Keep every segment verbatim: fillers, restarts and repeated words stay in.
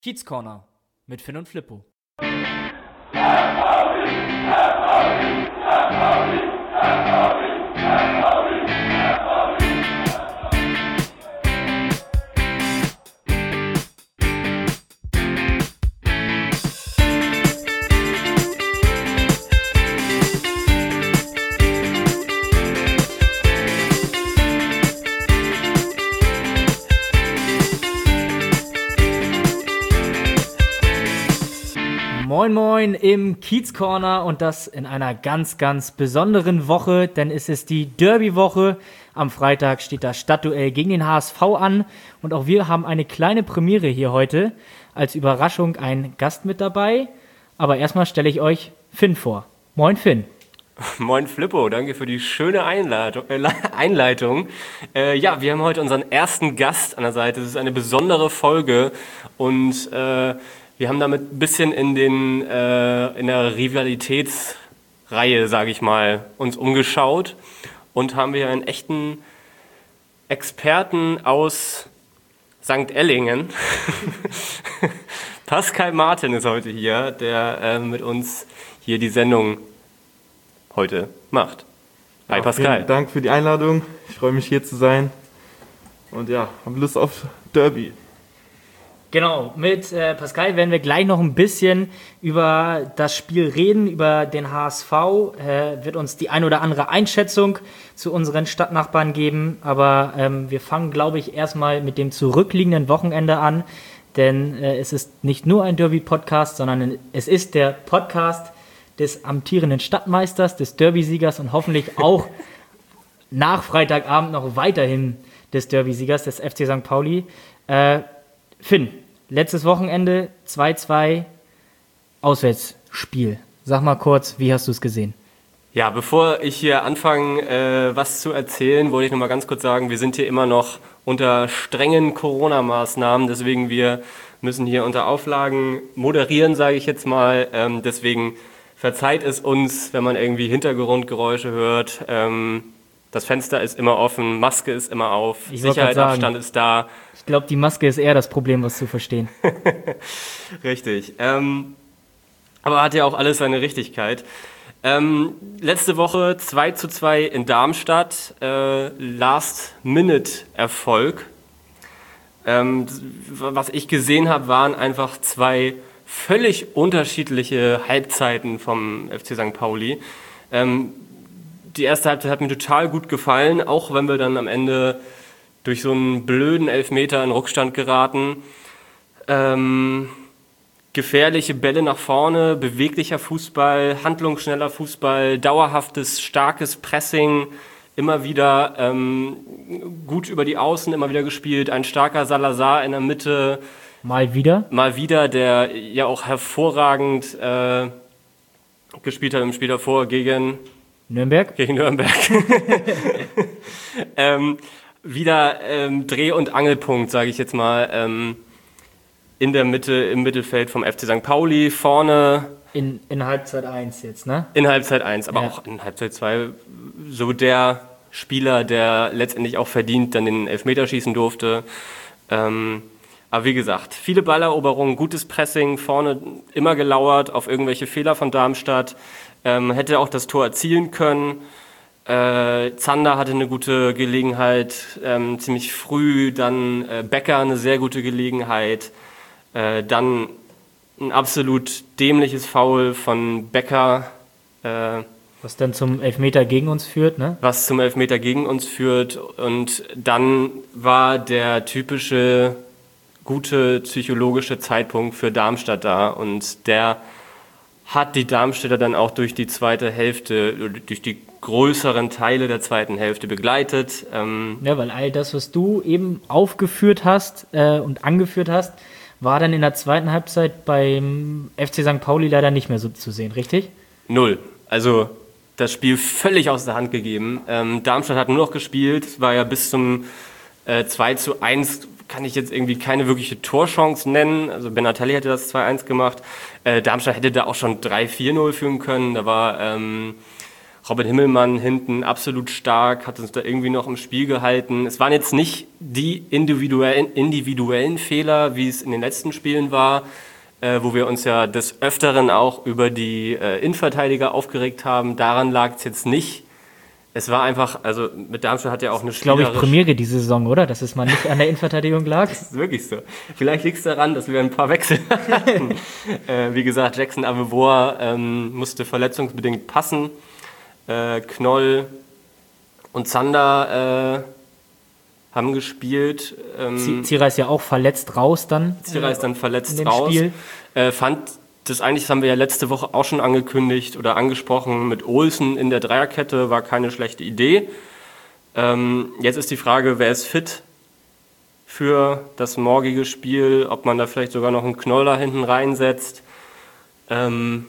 Kiez Corner mit Finn und Flippo. Moin Moin im Kiez Corner und das in einer ganz, ganz besonderen Woche, denn es ist die Derby-Woche. Am Freitag steht das Stadtduell gegen den H S V an und auch wir haben eine kleine Premiere hier heute. Als Überraschung ein Gast mit dabei, aber erstmal stelle ich euch Finn vor. Moin Finn. Moin Flippo, danke für die schöne Einleitung. Äh, Einleitung. Äh, ja, wir haben heute unseren ersten Gast an der Seite. Es ist eine besondere Folge und äh, wir haben damit ein bisschen in, den, äh, in der Rivalitätsreihe, sage ich mal, uns umgeschaut und haben wir einen echten Experten aus Sankt Ellingen. Pascal Martin ist heute hier, der äh, mit uns hier die Sendung heute macht. Hi ja, Pascal. Vielen Dank für die Einladung. Ich freue mich hier zu sein und ja, habe Lust auf Derby. Genau, mit äh, Pascal werden wir gleich noch ein bisschen über das Spiel reden, über den H S V, äh, wird uns die ein oder andere Einschätzung zu unseren Stadtnachbarn geben, aber ähm, wir fangen, glaube ich, erstmal mit dem zurückliegenden Wochenende an, denn äh, es ist nicht nur ein Derby-Podcast, sondern es ist der Podcast des amtierenden Stadtmeisters, des Derby-Siegers und hoffentlich auch nach Freitagabend noch weiterhin des Derby-Siegers, des F C Sankt Pauli. Äh, Finn, letztes Wochenende zwei zwei Auswärtsspiel. Sag mal kurz, wie hast du es gesehen? Ja, bevor ich hier anfange, äh, was zu erzählen, wollte ich noch mal ganz kurz sagen, wir sind hier immer noch unter strengen Corona-Maßnahmen, deswegen wir müssen hier unter Auflagen moderieren, sage ich jetzt mal. Ähm, deswegen verzeiht es uns, wenn man irgendwie Hintergrundgeräusche hört. Ähm, Das Fenster ist immer offen, Maske ist immer auf, Sicherheitsabstand ist da. Ich glaube, die Maske ist eher das Problem, was zu verstehen. Richtig. Ähm, aber hat ja auch alles seine Richtigkeit. Ähm, letzte Woche zwei zu zwei in Darmstadt, äh, Last-Minute-Erfolg. Ähm, was ich gesehen habe, waren einfach zwei völlig unterschiedliche Halbzeiten vom F C Sankt Pauli. Ähm, Die erste Halbzeit hat mir total gut gefallen, auch wenn wir dann am Ende durch so einen blöden Elfmeter in Rückstand geraten. Ähm, gefährliche Bälle nach vorne, beweglicher Fußball, handlungsschneller Fußball, dauerhaftes, starkes Pressing, immer wieder ähm, gut über die Außen, immer wieder gespielt. Ein starker Salazar in der Mitte. Mal wieder? Mal wieder, der ja auch hervorragend äh, gespielt hat im Spiel davor gegen... Nürnberg? Gegen Nürnberg. ähm, wieder ähm, Dreh- und Angelpunkt, sage ich jetzt mal, ähm, in der Mitte, im Mittelfeld vom F C Sankt Pauli, vorne... In, in Halbzeit eins jetzt, ne? In Halbzeit eins, aber ja. auch in Halbzeit zwei so der Spieler, der letztendlich auch verdient dann den Elfmeter schießen durfte. Ähm, aber wie gesagt, viele Balleroberungen, gutes Pressing, vorne immer gelauert auf irgendwelche Fehler von Darmstadt. Ähm, hätte auch das Tor erzielen können. Äh, Zander hatte eine gute Gelegenheit, ähm, ziemlich früh. Dann äh, Becker eine sehr gute Gelegenheit. Äh, dann ein absolut dämliches Foul von Becker. Äh, was dann zum Elfmeter gegen uns führt, ne? Was zum Elfmeter gegen uns führt. Und dann war der typische gute psychologische Zeitpunkt für Darmstadt da. Und der hat die Darmstädter dann auch durch die zweite Hälfte, durch die größeren Teile der zweiten Hälfte begleitet. Ähm ja, weil all das, was du eben aufgeführt hast äh, und angeführt hast, war dann in der zweiten Halbzeit beim F C Sankt Pauli leider nicht mehr so zu sehen, richtig? Null. Also das Spiel völlig aus der Hand gegeben. Ähm, Darmstadt hat nur noch gespielt, war ja bis zum äh, zwei zu eins, kann ich jetzt irgendwie keine wirkliche Torchance nennen. Also Benatelli hätte das zwei eins gemacht. Äh, Darmstadt hätte da auch schon drei vier null führen können. Da war ähm, Robin Himmelmann hinten absolut stark, hat uns da irgendwie noch im Spiel gehalten. Es waren jetzt nicht die individuellen, individuellen Fehler, wie es in den letzten Spielen war, äh, wo wir uns ja des Öfteren auch über die äh, Innenverteidiger aufgeregt haben. Daran lag es jetzt nicht. Es war einfach, also mit Darmstadt hat ja auch eine Glaube ich, Premiere diese Saison, oder? Dass es mal nicht an der Innenverteidigung lag. Das ist wirklich so. Vielleicht liegt es daran, dass wir ein paar Wechsel hatten. äh, wie gesagt, Jackson Avevor ähm, musste verletzungsbedingt passen. Äh, Knoll und Zander äh, haben gespielt. Ähm, Zierer ist ja auch verletzt raus dann. Zierer ist dann verletzt raus. Spiel. Äh, fand das eigentlich, das haben wir ja letzte Woche auch schon angekündigt oder angesprochen, mit Olsen in der Dreierkette war keine schlechte Idee. Ähm, jetzt ist die Frage, wer ist fit für das morgige Spiel, ob man da vielleicht sogar noch einen Knoll da hinten reinsetzt. Ähm,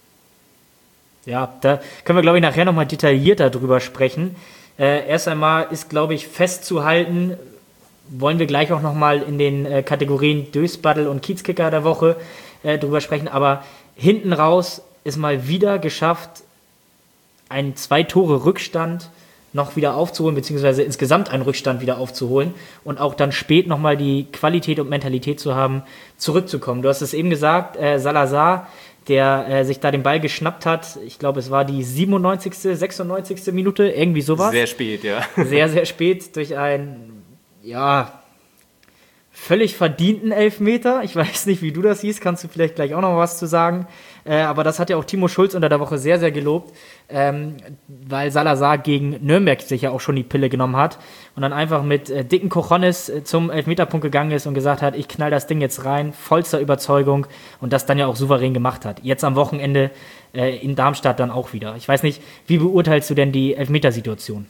ja, da können wir, glaube ich, nachher nochmal detaillierter drüber sprechen. Äh, erst einmal ist, glaube ich, festzuhalten, wollen wir gleich auch nochmal in den äh, Kategorien Dösbaddel und Kiezkicker der Woche äh, drüber sprechen, aber hinten raus ist mal wieder geschafft, einen Zwei-Tore-Rückstand noch wieder aufzuholen, beziehungsweise insgesamt einen Rückstand wieder aufzuholen und auch dann spät nochmal die Qualität und Mentalität zu haben, zurückzukommen. Du hast es eben gesagt, äh, Salazar, der äh, sich da den Ball geschnappt hat, ich glaube, es war die siebenundneunzigste, sechsundneunzigste Minute, irgendwie sowas. Sehr spät, ja. Sehr, sehr spät durch einen, ja, völlig verdienten Elfmeter. Ich weiß nicht, wie du das siehst, kannst du vielleicht gleich auch noch was zu sagen. Äh, aber das hat ja auch Timo Schulz unter der Woche sehr, sehr gelobt, ähm, weil Salazar gegen Nürnberg sich ja auch schon die Pille genommen hat und dann einfach mit äh, dicken Cojones äh, zum Elfmeterpunkt gegangen ist und gesagt hat, ich knall das Ding jetzt rein, vollster Überzeugung und das dann ja auch souverän gemacht hat. Jetzt am Wochenende äh, in Darmstadt dann auch wieder. Ich weiß nicht, wie beurteilst du denn die Elfmetersituation?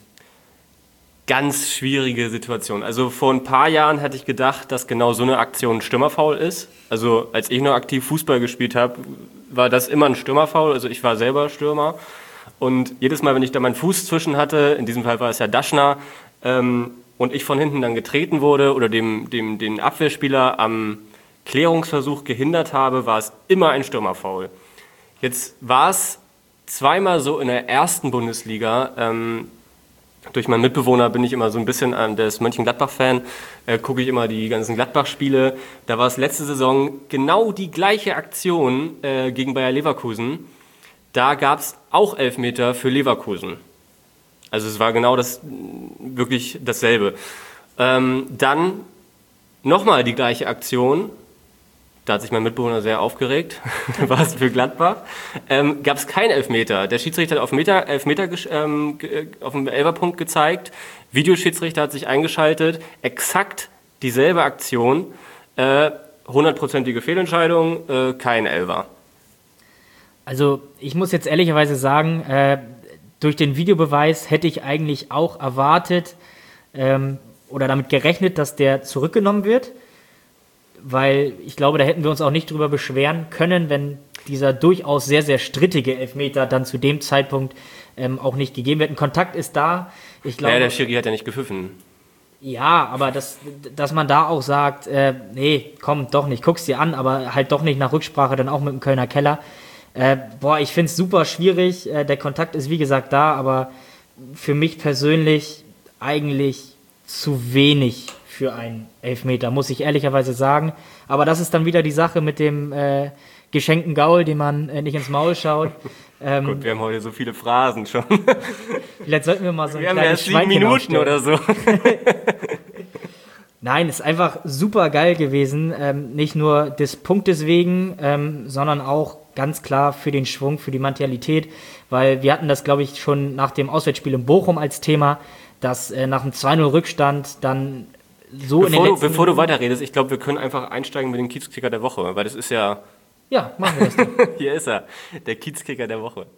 Ganz schwierige Situation. Also vor ein paar Jahren hätte ich gedacht, dass genau so eine Aktion ein Stürmerfoul ist. Also als ich noch aktiv Fußball gespielt habe, war das immer ein Stürmerfoul. Also ich war selber Stürmer. Und jedes Mal, wenn ich da meinen Fuß zwischen hatte, in diesem Fall war es ja Daschner, ähm, und ich von hinten dann getreten wurde oder dem, dem, den Abwehrspieler am Klärungsversuch gehindert habe, war es immer ein Stürmerfoul. Jetzt war es zweimal so in der ersten Bundesliga, ähm, durch meinen Mitbewohner bin ich immer so ein bisschen, äh, der ist Mönchengladbach-Fan, äh, gucke ich immer die ganzen Gladbach-Spiele. Da war es letzte Saison genau die gleiche Aktion äh, gegen Bayer Leverkusen. Da gab es auch Elfmeter für Leverkusen. Also es war genau das, wirklich dasselbe. Ähm, dann nochmal die gleiche Aktion. Da hat sich mein Mitbewohner sehr aufgeregt, war es für Gladbach. Ähm, gab es keinen Elfmeter. Der Schiedsrichter hat auf Meter, Elfmeter ähm, auf dem Elferpunkt gezeigt. Videoschiedsrichter hat sich eingeschaltet. Exakt dieselbe Aktion. Äh, hundertprozentige Fehlentscheidung, äh, kein Elfer. Also ich muss jetzt ehrlicherweise sagen, äh, durch den Videobeweis hätte ich eigentlich auch erwartet ähm, oder damit gerechnet, dass der zurückgenommen wird. Weil ich glaube, da hätten wir uns auch nicht drüber beschweren können, wenn dieser durchaus sehr, sehr strittige Elfmeter dann zu dem Zeitpunkt ähm, auch nicht gegeben wird. Ein Kontakt ist da. Ich glaube, naja, der Schiri hat ja nicht gepfiffen. Ja, aber das, dass man da auch sagt, äh, nee, komm, doch nicht, guck's dir an, aber halt doch nicht nach Rücksprache, dann auch mit dem Kölner Keller. Äh, boah, ich find's super schwierig. Äh, der Kontakt ist wie gesagt da, aber für mich persönlich eigentlich zu wenig für einen Elfmeter, muss ich ehrlicherweise sagen. Aber das ist dann wieder die Sache mit dem äh, geschenkten Gaul, dem man äh, nicht ins Maul schaut. Ähm, Gut, wir haben heute so viele Phrasen schon. Vielleicht sollten wir mal so ein wir kleines Schweinchen Wir haben erst sieben Minuten oder so. Nein, ist einfach super geil gewesen. Ähm, nicht nur des Punktes wegen, ähm, sondern auch ganz klar für den Schwung, für die Mentalität. Weil wir hatten das, glaube ich, schon nach dem Auswärtsspiel in Bochum als Thema, dass äh, nach einem zwei null Rückstand dann so bevor in den du, letzten Bevor du weiterredest, ich glaube, wir können einfach einsteigen mit dem Kiezkicker der Woche, weil das ist ja... Ja, machen wir das doch. Hier ist er, der Kiezkicker der Woche.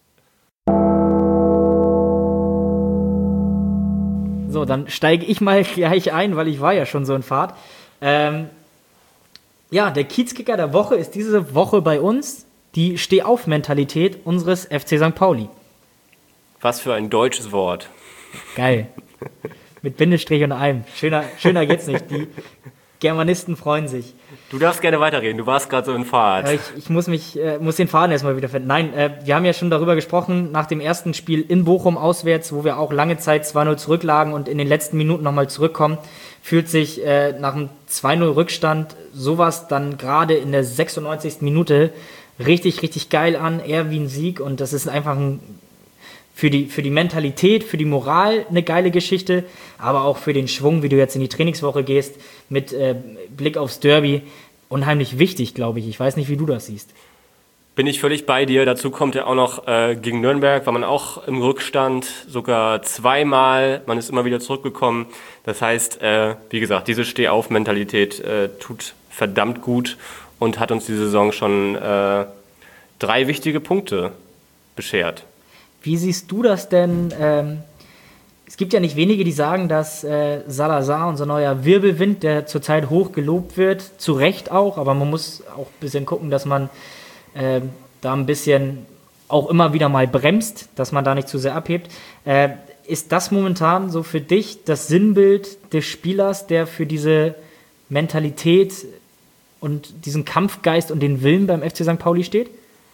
So, dann steige ich mal gleich ein, weil ich war ja schon so in Fahrt. Ähm, ja, der Kiezkicker der Woche ist diese Woche bei uns die Steh-auf-Mentalität unseres F C Sankt Pauli. Was für ein deutsches Wort. Geil. Mit Bindestrich und einem. Schöner, schöner geht's nicht. Die Germanisten freuen sich. Du darfst gerne weiterreden, du warst gerade so in Fahrt. Äh, ich, ich muss mich, äh, muss den Faden erstmal wieder finden. Nein, äh, wir haben ja schon darüber gesprochen, nach dem ersten Spiel in Bochum auswärts, wo wir auch lange Zeit zwei null zurücklagen und in den letzten Minuten nochmal zurückkommen, fühlt sich äh, nach einem zwei null Rückstand sowas dann gerade in der sechsundneunzigsten Minute richtig, richtig geil an, eher wie ein Sieg, und das ist einfach ein, für die, für die Mentalität, für die Moral eine geile Geschichte, aber auch für den Schwung, wie du jetzt in die Trainingswoche gehst, mit äh, Blick aufs Derby, unheimlich wichtig, glaube ich. Ich weiß nicht, wie du das siehst. Bin ich völlig bei dir. Dazu kommt ja auch noch äh, gegen Nürnberg, war man auch im Rückstand, sogar zweimal. Man ist immer wieder zurückgekommen. Das heißt, äh, wie gesagt, diese Steh-auf-Mentalität äh, tut verdammt gut und hat uns die Saison schon äh, drei wichtige Punkte beschert. Wie siehst du das denn? Ähm, es gibt ja nicht wenige, die sagen, dass äh, Salazar, unser neuer Wirbelwind, der zurzeit hoch gelobt wird, zu Recht auch, aber man muss auch ein bisschen gucken, dass man äh, da ein bisschen auch immer wieder mal bremst, dass man da nicht zu sehr abhebt. Äh, ist das momentan so für dich das Sinnbild des Spielers, der für diese Mentalität und diesen Kampfgeist und den Willen beim F C Sankt Pauli steht?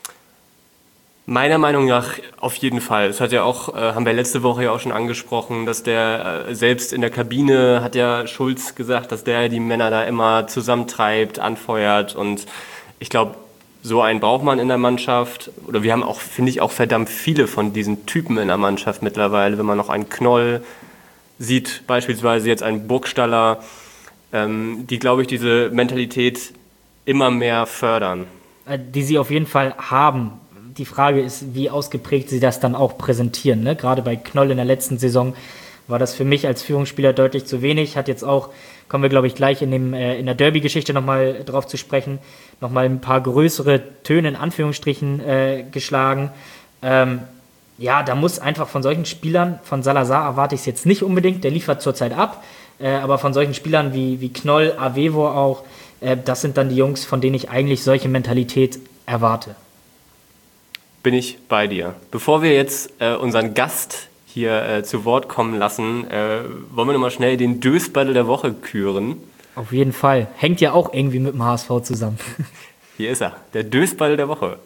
Meiner Meinung nach auf jeden Fall. Das hat ja auch, äh, haben wir letzte Woche ja auch schon angesprochen, dass der äh, selbst in der Kabine, hat ja Schulz gesagt, dass der die Männer da immer zusammentreibt, anfeuert, und ich glaube, so einen braucht man in der Mannschaft. Oder wir haben auch, finde ich, auch verdammt viele von diesen Typen in der Mannschaft mittlerweile. Wenn man noch einen Knoll sieht, beispielsweise jetzt einen Burgstaller, ähm, die, glaube ich, diese Mentalität immer mehr fördern. Die sie auf jeden Fall haben. Die Frage ist, wie ausgeprägt sie das dann auch präsentieren. Ne? Gerade bei Knoll in der letzten Saison war das für mich als Führungsspieler deutlich zu wenig. Hat jetzt auch, kommen wir glaube ich gleich in, dem, äh, in der Derby-Geschichte nochmal drauf zu sprechen, nochmal ein paar größere Töne in Anführungsstrichen äh, geschlagen. Ähm, ja, da muss einfach von solchen Spielern, von Salazar erwarte ich es jetzt nicht unbedingt, der liefert zurzeit ab, äh, aber von solchen Spielern wie, wie Knoll, Avevo auch, äh, das sind dann die Jungs, von denen ich eigentlich solche Mentalität erwarte. Bin ich bei dir. Bevor wir jetzt äh, unseren Gast hier äh, zu Wort kommen lassen, äh, wollen wir nochmal schnell den Dösbattle der Woche küren. Auf jeden Fall. Hängt ja auch irgendwie mit dem H S V zusammen. Hier ist er, der Dösbattle der Woche.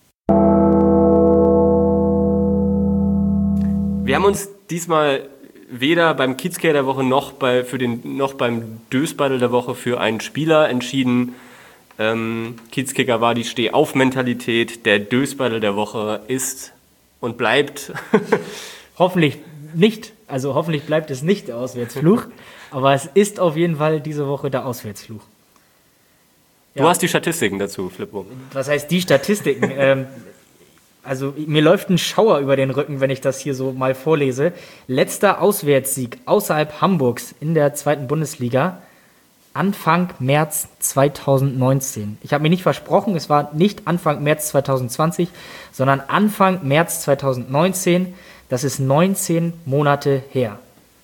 Wir haben uns diesmal weder beim Kiezkicker der Woche noch, bei, für den, noch beim Dösbattle der Woche für einen Spieler entschieden. Ähm, Kiezkicker war die Steh-auf-Mentalität. Der Dösbattle der Woche ist und bleibt. Hoffentlich nicht. Also hoffentlich bleibt es nicht der Auswärtsfluch. Aber es ist auf jeden Fall diese Woche der Auswärtsfluch. Du Ja. hast die Statistiken dazu, Flippo. Was heißt die Statistiken? ähm, also mir läuft ein Schauer über den Rücken, wenn ich das hier so mal vorlese. Letzter Auswärtssieg außerhalb Hamburgs in der zweiten Bundesliga. Anfang März zweitausendneunzehn. Ich habe mir nicht versprochen, es war nicht Anfang März zweitausendzwanzig, sondern Anfang März zweitausendneunzehn. Das ist neunzehn Monate her.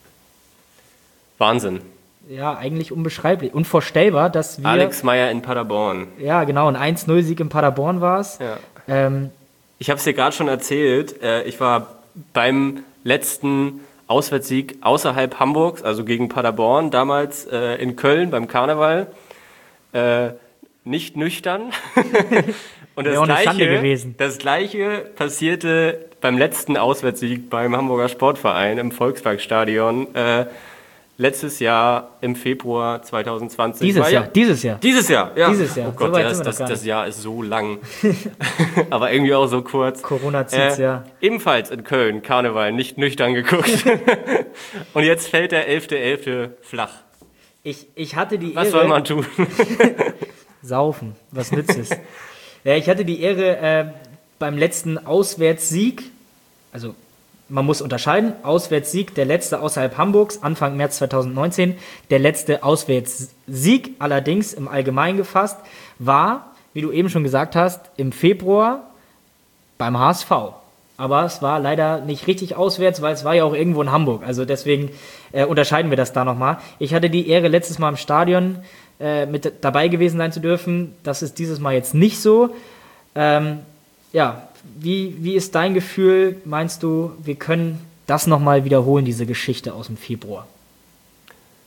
Wahnsinn. Ja, eigentlich unbeschreiblich. Unvorstellbar, dass wir... Alex Meyer in Paderborn. Ja, genau, ein eins null Sieg in Paderborn war es. Ja. Ähm, Ich habe es dir gerade schon erzählt. Äh, ich war beim letzten Auswärtssieg außerhalb Hamburgs, also gegen Paderborn, damals äh, in Köln beim Karneval. Äh, nicht nüchtern. Und das Wäre auch eine Schande Gleiche, gewesen. das Gleiche passierte beim letzten Auswärtssieg beim Hamburger Sportverein im Volksparkstadion. Äh, letztes Jahr im Februar zweitausendzwanzig. dieses War Jahr, ja, dieses Jahr. Dieses Jahr, ja. Dieses Jahr. Oh Gott, So weit ja, sind das, wir noch gar das nicht. Jahr ist so lang. Aber irgendwie auch so kurz. Corona zieht's, ja. Ebenfalls in Köln, Karneval, nicht nüchtern geguckt. Und jetzt fällt der elfter elfter flach. Ich, ich hatte die Was Ehre... soll man tun? Saufen, was nützt es? Ja, ich hatte die Ehre, äh, beim letzten Auswärtssieg, also man muss unterscheiden, Auswärtssieg, der letzte außerhalb Hamburgs, Anfang März zweitausendneunzehn, der letzte Auswärtssieg allerdings im Allgemeinen gefasst, war, wie du eben schon gesagt hast, im Februar beim H S V. Aber es war leider nicht richtig auswärts, weil es war ja auch irgendwo in Hamburg. Also deswegen äh, unterscheiden wir das da nochmal. Ich hatte die Ehre, letztes Mal im Stadion äh, mit dabei gewesen sein zu dürfen. Das ist dieses Mal jetzt nicht so. Ähm, ja, wie, wie ist dein Gefühl? Meinst du, wir können das nochmal wiederholen, diese Geschichte aus dem Februar?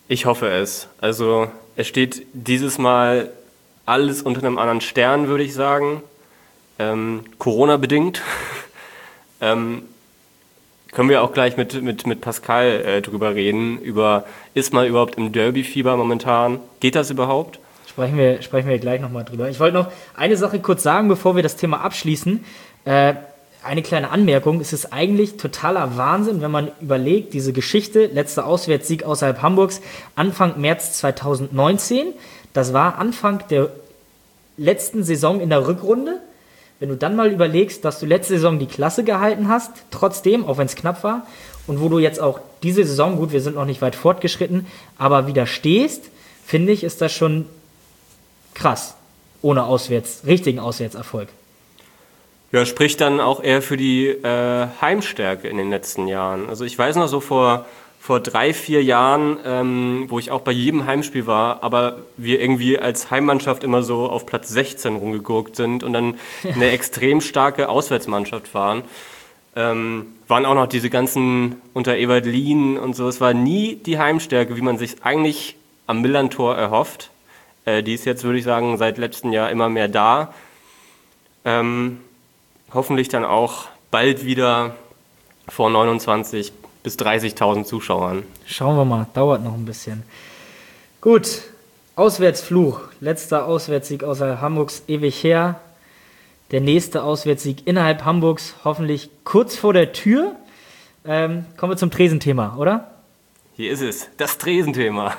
Ich hoffe es. Also es steht dieses Mal alles unter einem anderen Stern, würde ich sagen. Ähm, Corona-bedingt. ähm, können wir auch gleich mit, mit, mit Pascal äh, drüber reden, über, ist man überhaupt im Derby-Fieber momentan? Geht das überhaupt? Sprechen wir, sprechen wir gleich nochmal drüber. Ich wollte noch eine Sache kurz sagen, bevor wir das Thema abschließen. Äh, eine kleine Anmerkung. Es ist eigentlich totaler Wahnsinn, wenn man überlegt, diese Geschichte, letzter Auswärtssieg außerhalb Hamburgs, Anfang März zweitausendneunzehn. Das war Anfang der letzten Saison in der Rückrunde. Wenn du dann mal überlegst, dass du letzte Saison die Klasse gehalten hast, trotzdem, auch wenn es knapp war, und wo du jetzt auch diese Saison, gut, wir sind noch nicht weit fortgeschritten, aber wieder stehst, finde ich, ist das schon krass. Ohne Auswärts, richtigen Auswärtserfolg. Ja, spricht dann auch eher für die äh, Heimstärke in den letzten Jahren. Also ich weiß noch so vor... vor drei, vier Jahren, ähm, wo ich auch bei jedem Heimspiel war, aber wir irgendwie als Heimmannschaft immer so auf Platz sechzehn rumgegurkt sind und dann eine extrem starke Auswärtsmannschaft waren. Ähm, waren auch noch diese ganzen unter Ewald Lien und so. Es war nie die Heimstärke, wie man sich eigentlich am Millern-Tor erhofft. Äh, die ist jetzt, würde ich sagen, seit letztem Jahr immer mehr da. Ähm, hoffentlich dann auch bald wieder vor neunundzwanzig bis dreißigtausend Zuschauern. Schauen wir mal, dauert noch ein bisschen. Gut, Auswärtsfluch. Letzter Auswärtssieg außerhalb Hamburgs, ewig her. Der nächste Auswärtssieg innerhalb Hamburgs, hoffentlich kurz vor der Tür. Ähm, kommen wir zum Tresenthema, oder? Hier ist es, das Tresenthema.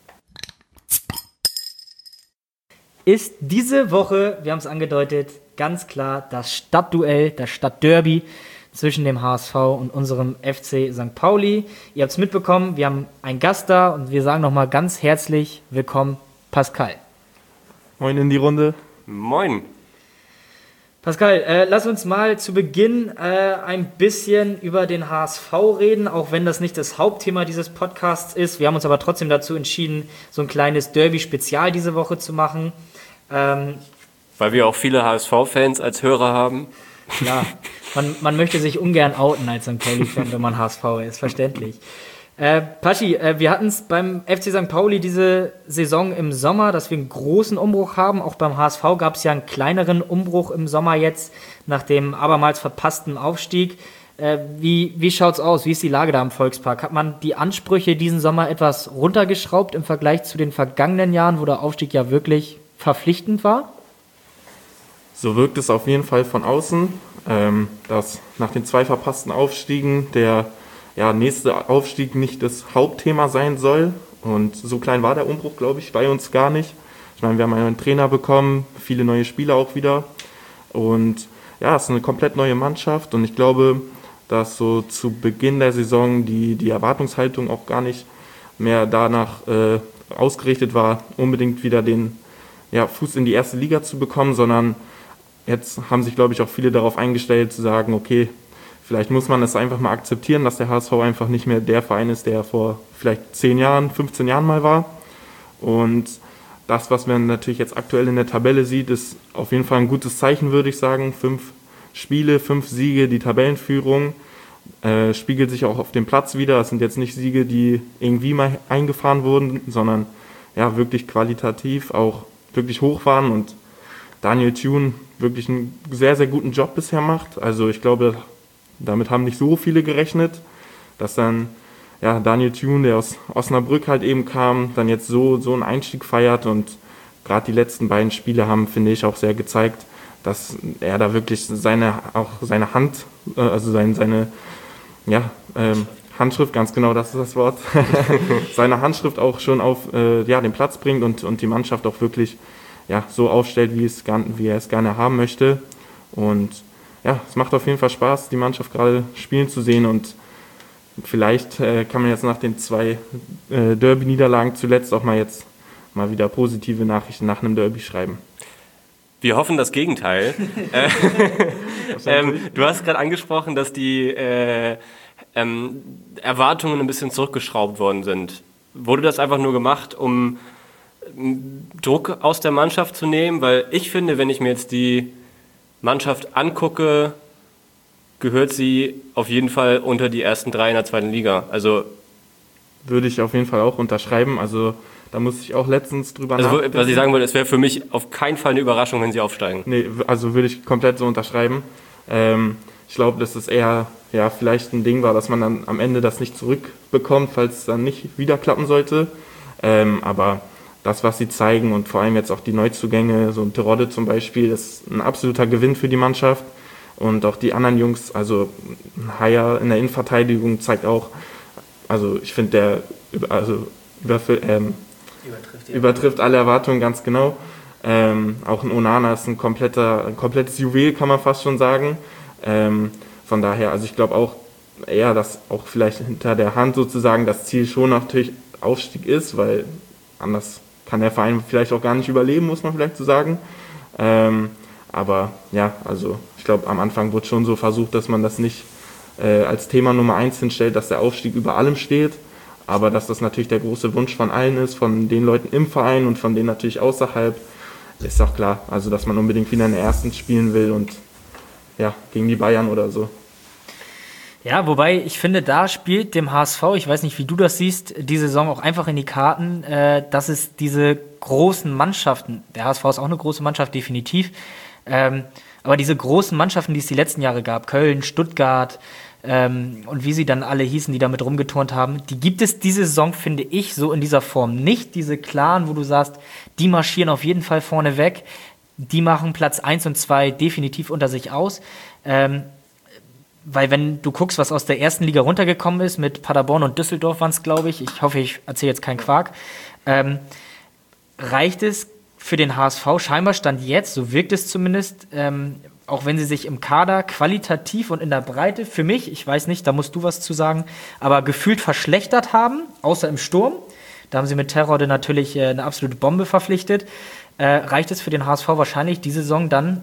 Ist diese Woche, wir haben es angedeutet, ganz klar das Stadtduell, das Stadtderby zwischen dem H S V und unserem F C Sankt Pauli. Ihr habt es mitbekommen, wir haben einen Gast da und wir sagen nochmal ganz herzlich willkommen, Pascal. Moin in die Runde. Moin. Pascal, äh, lass uns mal zu Beginn äh, ein bisschen über den H S V reden, auch wenn das nicht das Hauptthema dieses Podcasts ist. Wir haben uns aber trotzdem dazu entschieden, so ein kleines Derby-Spezial diese Woche zu machen. Ähm, Weil wir auch viele H S V-Fans als Hörer haben. Klar, man, man möchte sich ungern outen als Sankt Pauli-Fan, wenn man H S V ist, verständlich. Äh, Paschi, äh, wir hatten es beim F C Sankt Pauli diese Saison im Sommer, dass wir einen großen Umbruch haben. Auch beim H S V gab es ja einen kleineren Umbruch im Sommer jetzt, nach dem abermals verpassten Aufstieg. Äh, wie wie schaut's aus? Wie ist die Lage da im Volkspark? Hat man die Ansprüche diesen Sommer etwas runtergeschraubt im Vergleich zu den vergangenen Jahren, wo der Aufstieg ja wirklich verpflichtend war? So wirkt es auf jeden Fall von außen, ähm, dass nach den zwei verpassten Aufstiegen der ja, nächste Aufstieg nicht das Hauptthema sein soll. Und so klein war der Umbruch, glaube ich, bei uns gar nicht. Ich meine, wir haben einen neuen Trainer bekommen, viele neue Spieler auch wieder. Und ja, es ist eine komplett neue Mannschaft. Und ich glaube, dass so zu Beginn der Saison die, die Erwartungshaltung auch gar nicht mehr danach äh, ausgerichtet war, unbedingt wieder den ja, Fuß in die erste Liga zu bekommen, sondern jetzt haben sich, glaube ich, auch viele darauf eingestellt, zu sagen, okay, vielleicht muss man es einfach mal akzeptieren, dass der H S V einfach nicht mehr der Verein ist, der vor vielleicht zehn Jahren, fünfzehn Jahren mal war. Und das, was man natürlich jetzt aktuell in der Tabelle sieht, ist auf jeden Fall ein gutes Zeichen, würde ich sagen. Fünf Spiele, fünf Siege, die Tabellenführung äh, spiegelt sich auch auf dem Platz wieder. Es sind jetzt nicht Siege, die irgendwie mal eingefahren wurden, sondern ja, wirklich qualitativ auch wirklich hoch waren und Daniel Thune wirklich einen sehr, sehr guten Job bisher macht. Also ich glaube, damit haben nicht so viele gerechnet, dass dann ja, Daniel Thune, der aus Osnabrück halt eben kam, dann jetzt so, so einen Einstieg feiert. Und gerade die letzten beiden Spiele haben, finde ich, auch sehr gezeigt, dass er da wirklich seine, auch seine Hand, äh, also seine, seine ja, ähm, Handschrift, ganz genau, das ist das Wort, seine Handschrift auch schon auf äh, ja, den Platz bringt und, und die Mannschaft auch wirklich ja, so aufstellt, wie, es, wie er es gerne haben möchte. Und ja, es macht auf jeden Fall Spaß, die Mannschaft gerade spielen zu sehen. Und vielleicht äh, kann man jetzt nach den zwei äh, Derby-Niederlagen zuletzt auch mal jetzt mal wieder positive Nachrichten nach einem Derby schreiben. Wir hoffen das Gegenteil. äh, ähm, du hast gerade angesprochen, dass die äh, ähm, Erwartungen ein bisschen zurückgeschraubt worden sind. Wurde das einfach nur gemacht, um Druck aus der Mannschaft zu nehmen? Weil ich finde, wenn ich mir jetzt die Mannschaft angucke, gehört sie auf jeden Fall unter die ersten drei in der zweiten Liga. Also würde ich auf jeden Fall auch unterschreiben. Also da musste ich auch letztens drüber Also nachdenken. was ich sagen wollte, es wäre für mich auf keinen Fall eine Überraschung, wenn sie aufsteigen. Nee, also würde ich komplett so unterschreiben. Ähm, ich glaube, dass es eher ja, vielleicht ein Ding war, dass man dann am Ende das nicht zurückbekommt, falls es dann nicht wieder klappen sollte. Ähm, aber das, was sie zeigen und vor allem jetzt auch die Neuzugänge, so ein Terodde zum Beispiel, ist ein absoluter Gewinn für die Mannschaft. Und auch die anderen Jungs, also Haier in der Innenverteidigung zeigt auch, also ich finde, der über, also überfü- ähm, übertrifft, ja. übertrifft alle Erwartungen ganz genau. Ähm, auch ein Onana ist ein, kompletter, ein komplettes Juwel, kann man fast schon sagen. Ähm, von daher, also ich glaube auch eher, dass auch vielleicht hinter der Hand sozusagen das Ziel schon natürlich Aufstieg ist, weil anders kann der Verein vielleicht auch gar nicht überleben, muss man vielleicht so sagen. Ähm, aber ja, also ich glaube, am Anfang wurde schon so versucht, dass man das nicht äh, als Thema Nummer eins hinstellt, dass der Aufstieg über allem steht, aber dass das natürlich der große Wunsch von allen ist, von den Leuten im Verein und von denen natürlich außerhalb, ist auch klar. Also dass man unbedingt wieder in der ersten spielen will und ja, gegen die Bayern oder so. Ja, wobei ich finde, da spielt dem H S V, ich weiß nicht, wie du das siehst, die Saison auch einfach in die Karten, äh, dass es diese großen Mannschaften, der H S V ist auch eine große Mannschaft, definitiv, ähm, aber diese großen Mannschaften, die es die letzten Jahre gab, Köln, Stuttgart ähm, und wie sie dann alle hießen, die damit rumgeturnt haben, die gibt es diese Saison, finde ich, so in dieser Form nicht. Diese klaren, wo du sagst, die marschieren auf jeden Fall vorne weg, die machen Platz eins und zwei definitiv unter sich aus. Ähm, weil wenn du guckst, was aus der ersten Liga runtergekommen ist, mit Paderborn und Düsseldorf waren es, glaube ich, ich hoffe, ich erzähle jetzt keinen Quark, ähm, reicht es für den H S V scheinbar Stand jetzt, so wirkt es zumindest, ähm, auch wenn sie sich im Kader qualitativ und in der Breite, für mich, ich weiß nicht, da musst du was zu sagen, aber gefühlt verschlechtert haben, außer im Sturm. Da haben sie mit Terodde natürlich äh, eine absolute Bombe verpflichtet. Äh, reicht es für den H S V wahrscheinlich, die Saison dann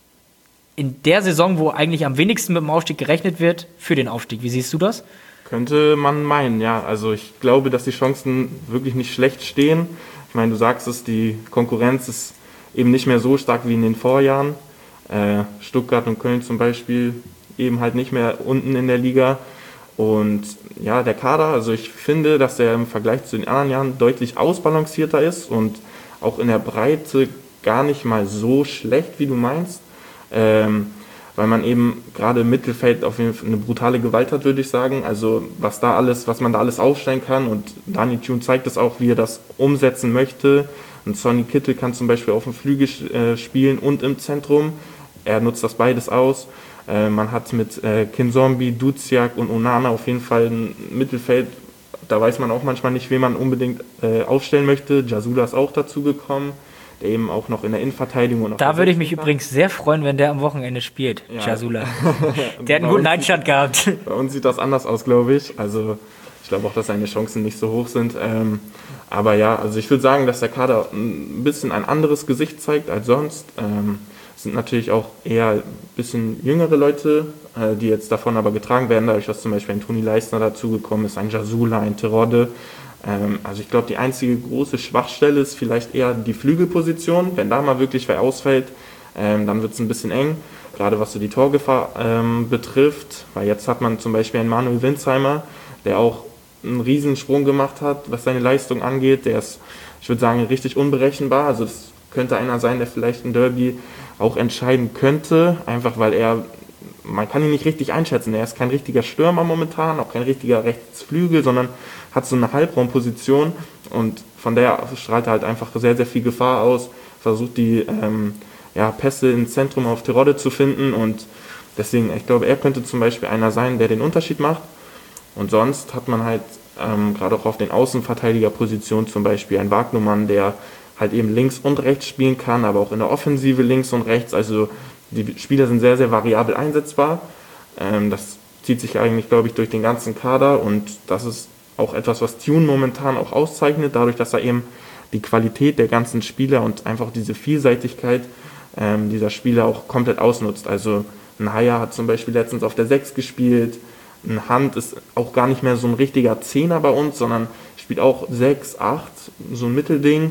in der Saison, wo eigentlich am wenigsten mit dem Aufstieg gerechnet wird, für den Aufstieg. Wie siehst du das? Könnte man meinen, ja. Also ich glaube, dass die Chancen wirklich nicht schlecht stehen. Ich meine, du sagst es, die Konkurrenz ist eben nicht mehr so stark wie in den Vorjahren. Äh, Stuttgart und Köln zum Beispiel eben halt nicht mehr unten in der Liga. Und ja, der Kader, also ich finde, dass er im Vergleich zu den anderen Jahren deutlich ausbalancierter ist und auch in der Breite gar nicht mal so schlecht, wie du meinst. Ähm, weil man eben gerade im Mittelfeld auf jeden Fall eine brutale Gewalt hat, würde ich sagen. Also was da alles, was man da alles aufstellen kann, und Dani Thune zeigt es auch, wie er das umsetzen möchte. Und Sonny Kittel kann zum Beispiel auf dem Flügel äh, spielen und im Zentrum. Er nutzt das beides aus. Äh, man hat mit äh, Kinzombie, Duziak und Onana auf jeden Fall ein Mittelfeld. Da weiß man auch manchmal nicht, wen man unbedingt äh, aufstellen möchte. Jasula ist auch dazu gekommen, der eben auch noch in der Innenverteidigung... Und da würde ich mich kann. übrigens sehr freuen, wenn der am Wochenende spielt, ja. Jasula. Der hat einen guten Einstand gehabt. Bei uns sieht das anders aus, glaube ich. Also ich glaube auch, dass seine Chancen nicht so hoch sind. Ähm, aber ja, also ich würde sagen, dass der Kader ein bisschen ein anderes Gesicht zeigt als sonst. Ähm, es sind natürlich auch eher ein bisschen jüngere Leute, äh, die jetzt davon aber getragen werden, dadurch, dass zum Beispiel ein Toni Leistner dazugekommen ist, ein Jasula, ein Terodde. Ähm, also ich glaube, die einzige große Schwachstelle ist vielleicht eher die Flügelposition. Wenn da mal wirklich wer ausfällt, ähm, dann wird es ein bisschen eng, gerade was so die Torgefahr ähm, betrifft. Weil jetzt hat man zum Beispiel einen Manuel Winsheimer, der auch einen Riesensprung gemacht hat, was seine Leistung angeht. Der ist, ich würde sagen, richtig unberechenbar. Also das könnte einer sein, der vielleicht ein Derby auch entscheiden könnte, einfach weil er, man kann ihn nicht richtig einschätzen. Er ist kein richtiger Stürmer momentan, auch kein richtiger Rechtsflügel, sondern hat so eine Halbraumposition und von der strahlt er halt einfach sehr, sehr viel Gefahr aus, versucht die ähm, ja, Pässe ins Zentrum auf Terodde zu finden und deswegen, ich glaube, er könnte zum Beispiel einer sein, der den Unterschied macht. Und sonst hat man halt ähm, gerade auch auf den Außenverteidigerpositionen zum Beispiel einen Wagnumann, der halt eben links und rechts spielen kann, aber auch in der Offensive links und rechts. Also die Spieler sind sehr, sehr variabel einsetzbar. Ähm, das zieht sich eigentlich, glaube ich, durch den ganzen Kader und das ist auch etwas, was Thune momentan auch auszeichnet, dadurch, dass er eben die Qualität der ganzen Spieler und einfach diese Vielseitigkeit ähm, dieser Spieler auch komplett ausnutzt. Also ein Haier hat zum Beispiel letztens auf der sechs gespielt, ein Hand ist auch gar nicht mehr so ein richtiger Zehner bei uns, sondern spielt auch sechs, acht, so ein Mittelding.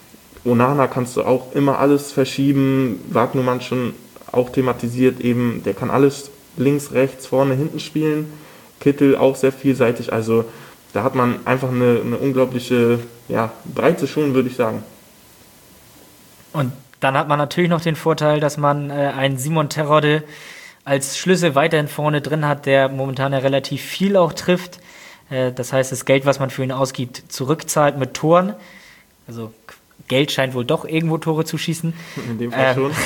Onana kannst du auch immer alles verschieben, Wagnumann schon auch thematisiert eben, der kann alles links, rechts, vorne, hinten spielen. Kittel auch sehr vielseitig, also da hat man einfach eine, eine unglaubliche ja, Breite schon, würde ich sagen. Und dann hat man natürlich noch den Vorteil, dass man äh, einen Simon Terodde als Schlüssel weiterhin vorne drin hat, der momentan ja relativ viel auch trifft. Äh, das heißt, das Geld, was man für ihn ausgibt, zurückzahlt mit Toren. Also Geld scheint wohl doch irgendwo Tore zu schießen. In dem Fall äh, schon.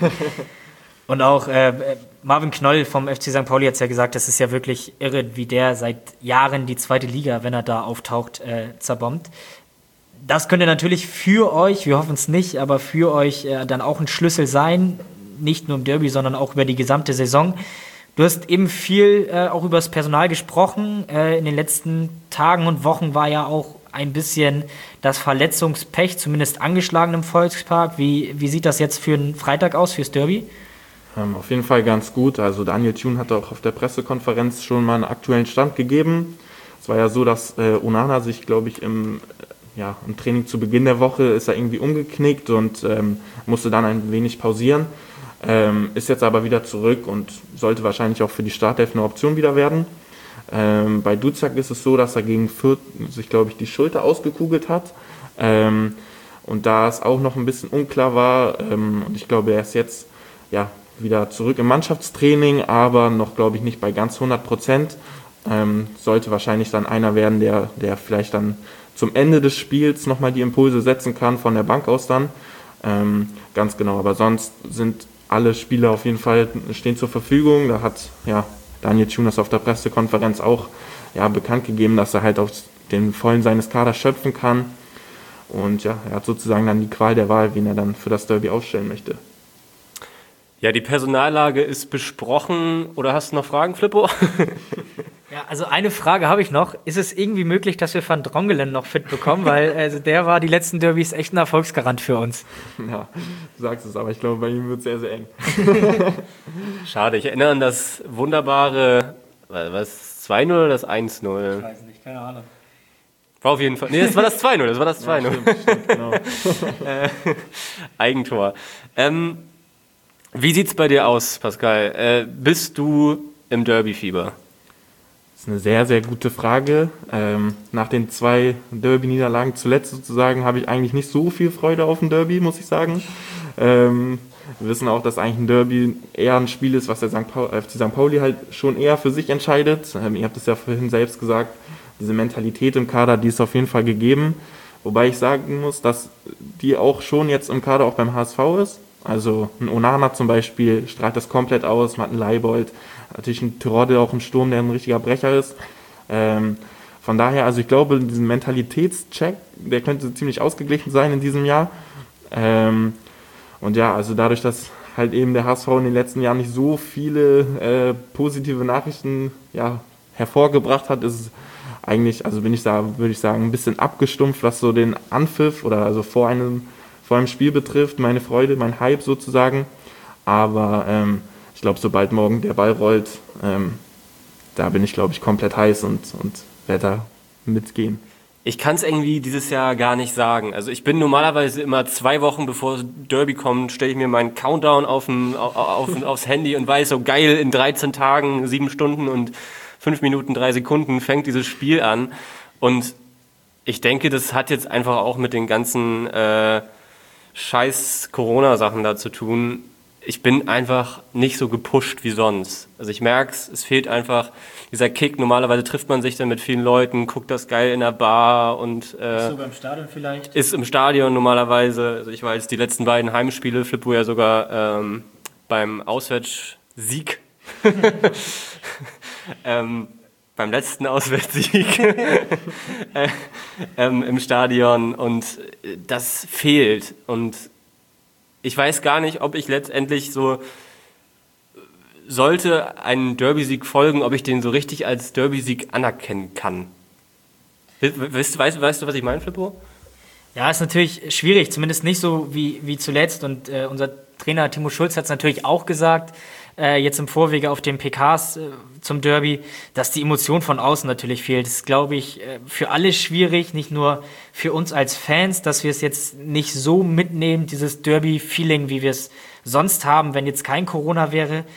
Und auch äh, Marvin Knoll vom F C Sankt Pauli hat es ja gesagt, das ist ja wirklich irre, wie der seit Jahren die zweite Liga, wenn er da auftaucht, äh, zerbombt. Das könnte natürlich für euch, wir hoffen es nicht, aber für euch äh, dann auch ein Schlüssel sein, nicht nur im Derby, sondern auch über die gesamte Saison. Du hast eben viel äh, auch über das Personal gesprochen. Äh, in den letzten Tagen und Wochen war ja auch ein bisschen das Verletzungspech, zumindest angeschlagen im Volkspark. Wie, wie sieht das jetzt für einen Freitag aus, fürs Derby? Ähm, auf jeden Fall ganz gut. Also Daniel Thune hat auch auf der Pressekonferenz schon mal einen aktuellen Stand gegeben. Es war ja so, dass äh, Onana sich, glaube ich, im, äh, ja, im Training zu Beginn der Woche ist er irgendwie umgeknickt und ähm, musste dann ein wenig pausieren. Ähm, ist jetzt aber wieder zurück und sollte wahrscheinlich auch für die Startelf eine Option wieder werden. Ähm, bei Duziak ist es so, dass er gegen Fürth sich, glaube ich, die Schulter ausgekugelt hat. Ähm, und da es auch noch ein bisschen unklar war, ähm, und ich glaube, er ist jetzt ja, wieder zurück im Mannschaftstraining, aber noch, glaube ich, nicht bei ganz hundert Prozent. Ähm, sollte wahrscheinlich dann einer werden, der, der vielleicht dann zum Ende des Spiels nochmal die Impulse setzen kann, von der Bank aus dann. Ähm, ganz genau, aber sonst sind alle Spieler auf jeden Fall stehen zur Verfügung. Da hat ja, Daniel Thune das auf der Pressekonferenz auch ja, bekannt gegeben, dass er halt aus den Vollen seines Kaders schöpfen kann. Und ja, er hat sozusagen dann die Qual der Wahl, wen er dann für das Derby aufstellen möchte. Ja, die Personallage ist besprochen. Oder hast du noch Fragen, Flippo? Ja, also eine Frage habe ich noch. Ist es irgendwie möglich, dass wir Van Drongelen noch fit bekommen? Weil also der war die letzten Derbys echt ein Erfolgsgarant für uns. Ja, du sagst es, aber ich glaube, bei ihm wird es sehr, sehr eng. Schade, ich erinnere an das wunderbare, was, zwei null oder das eins null? Ich weiß nicht, keine Ahnung. War auf jeden Fall, nee, das war das zwei null, das war das zwei null. Ja, stimmt, stimmt, genau. äh, Eigentor. Ähm, wie sieht's bei dir aus, Pascal? Äh, bist du im Derby-Fieber? Das ist eine sehr, sehr gute Frage. Ähm, nach den zwei Derby-Niederlagen zuletzt sozusagen habe ich eigentlich nicht so viel Freude auf ein Derby, muss ich sagen. Ähm, wir wissen auch, dass eigentlich ein Derby eher ein Spiel ist, was der Sankt Pauli, F C Sankt Pauli halt schon eher für sich entscheidet. Ähm, ihr habt es ja vorhin selbst gesagt, diese Mentalität im Kader, die ist auf jeden Fall gegeben. Wobei ich sagen muss, dass die auch schon jetzt im Kader auch beim H S V ist. Also ein Onana zum Beispiel strahlt das komplett aus, man hat einen Leibold, natürlich ein Terodde, auch ein Sturm, der ein richtiger Brecher ist. Ähm, von daher, also ich glaube, diesen Mentalitätscheck, der könnte ziemlich ausgeglichen sein in diesem Jahr. Ähm, und ja, also dadurch, dass halt eben der H S V in den letzten Jahren nicht so viele äh, positive Nachrichten ja, hervorgebracht hat, ist es eigentlich, also bin ich da, würde ich sagen, ein bisschen abgestumpft, was so den Anpfiff oder also vor einem vor einem Spiel betrifft, meine Freude, mein Hype sozusagen. Aber ähm, ich glaube, sobald morgen der Ball rollt, ähm, da bin ich, glaube ich, komplett heiß und, und werde da mitgehen. Ich kann es irgendwie dieses Jahr gar nicht sagen. Also ich bin normalerweise immer zwei Wochen bevor Derby kommt, stelle ich mir meinen Countdown auf dem, auf, auf, aufs Handy und weiß, so geil, in dreizehn Tagen, sieben Stunden und fünf Minuten, drei Sekunden fängt dieses Spiel an. Und ich denke, das hat jetzt einfach auch mit den ganzen äh, scheiß Corona-Sachen da zu tun. Ich bin einfach nicht so gepusht wie sonst. Also ich merke es, es fehlt einfach dieser Kick. Normalerweise trifft man sich dann mit vielen Leuten, guckt das geil in der Bar und äh, ist sogar im Stadion vielleicht. Ist im Stadion normalerweise. Also ich war jetzt die letzten beiden Heimspiele, Flippo ja sogar ähm, beim Auswärtssieg. ähm, beim letzten Auswärtssieg äh, ähm, im Stadion und das fehlt und ich weiß gar nicht, ob ich letztendlich so sollte ein Derby-Sieg folgen, ob ich den so richtig als Derby-Sieg anerkennen kann. Weißt, weißt, weißt du, was ich meine, Flippo? Ja, ist natürlich schwierig, zumindest nicht so wie, wie zuletzt und äh, unser Trainer Timo Schulz hat es natürlich auch gesagt, äh, jetzt im Vorwege auf den P Ks äh, zum Derby, dass die Emotion von außen natürlich fehlt. Das ist, glaube ich, äh, für alle schwierig, nicht nur für uns als Fans, dass wir es jetzt nicht so mitnehmen, dieses Derby-Feeling, wie wir es sonst haben, wenn jetzt kein Corona wäre,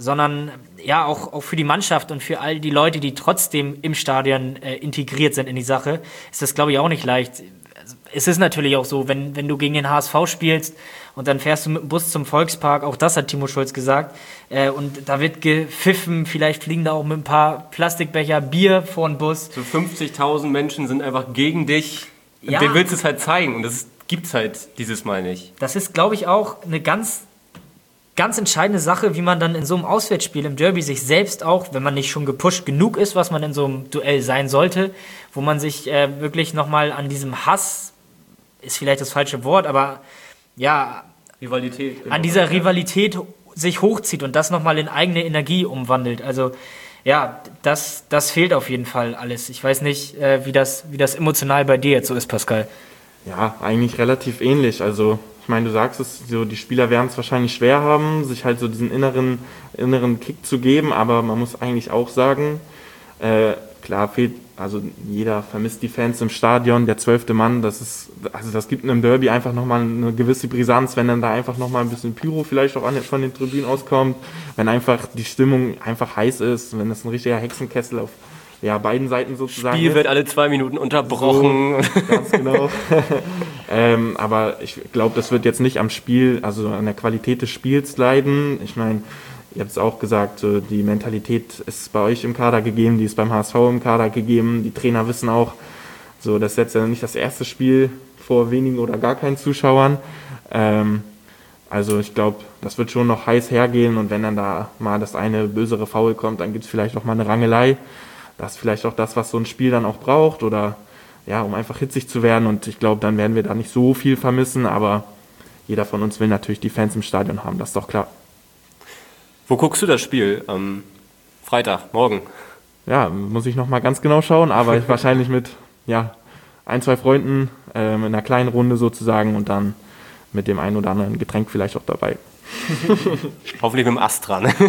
sondern ja auch, auch für die Mannschaft und für all die Leute, die trotzdem im Stadion äh, integriert sind in die Sache, ist das, glaube ich, auch nicht leicht. Es ist natürlich auch so, wenn, wenn du gegen den H S V spielst und dann fährst du mit dem Bus zum Volkspark, auch das hat Timo Schulz gesagt, äh, und da wird gepfiffen, vielleicht fliegen da auch mit ein paar Plastikbecher Bier vor den Bus. So fünfzigtausend Menschen sind einfach gegen dich, Ja. dem willst du es halt zeigen und das gibt's halt dieses Mal nicht. Das ist, glaube ich, auch eine ganz, ganz entscheidende Sache, wie man dann in so einem Auswärtsspiel im Derby sich selbst auch, wenn man nicht schon gepusht genug ist, was man in so einem Duell sein sollte, wo man sich äh, wirklich nochmal an diesem Hass, ist vielleicht das falsche Wort, aber ja, Rivalität. an dieser Rivalität sich hochzieht und das nochmal in eigene Energie umwandelt. Also ja, das, das fehlt auf jeden Fall alles. Ich weiß nicht, äh, wie das, wie das emotional bei dir jetzt so ist, Pascal. Ja, eigentlich relativ ähnlich. Also ich meine, du sagst es, so die Spieler werden es wahrscheinlich schwer haben, sich halt so diesen inneren, inneren Kick zu geben, aber man muss eigentlich auch sagen, äh, klar fehlt, also jeder vermisst die Fans im Stadion, der zwölfte Mann, das ist, also das gibt einem Derby einfach nochmal eine gewisse Brisanz, wenn dann da einfach nochmal ein bisschen Pyro vielleicht auch an, von den Tribünen auskommt, wenn einfach die Stimmung einfach heiß ist, wenn das ein richtiger Hexenkessel auf ja, beiden Seiten sozusagen Spiel ist. wird alle zwei Minuten unterbrochen. So, ganz genau. ähm, aber ich glaube, das wird jetzt nicht am Spiel, also an der Qualität des Spiels leiden. Ich meine, ihr habt es auch gesagt, so die Mentalität ist bei euch im Kader gegeben, die ist beim H S V im Kader gegeben. Die Trainer wissen auch, so das ist jetzt ja nicht das erste Spiel vor wenigen oder gar keinen Zuschauern. Ähm, also ich glaube, das wird schon noch heiß hergehen und wenn dann da mal das eine bösere Foul kommt, dann gibt es vielleicht auch mal eine Rangelei. Das ist vielleicht auch das, was so ein Spiel dann auch braucht oder ja, um einfach hitzig zu werden und ich glaube, dann werden wir da nicht so viel vermissen, aber jeder von uns will natürlich die Fans im Stadion haben, das ist doch klar. Wo guckst du das Spiel? Am Freitag, morgen? Ja, muss ich nochmal ganz genau schauen, aber ich wahrscheinlich mit ja, ein, zwei Freunden ähm, in einer kleinen Runde sozusagen und dann mit dem einen oder anderen Getränk vielleicht auch dabei. Hoffentlich mit dem Astra, ne?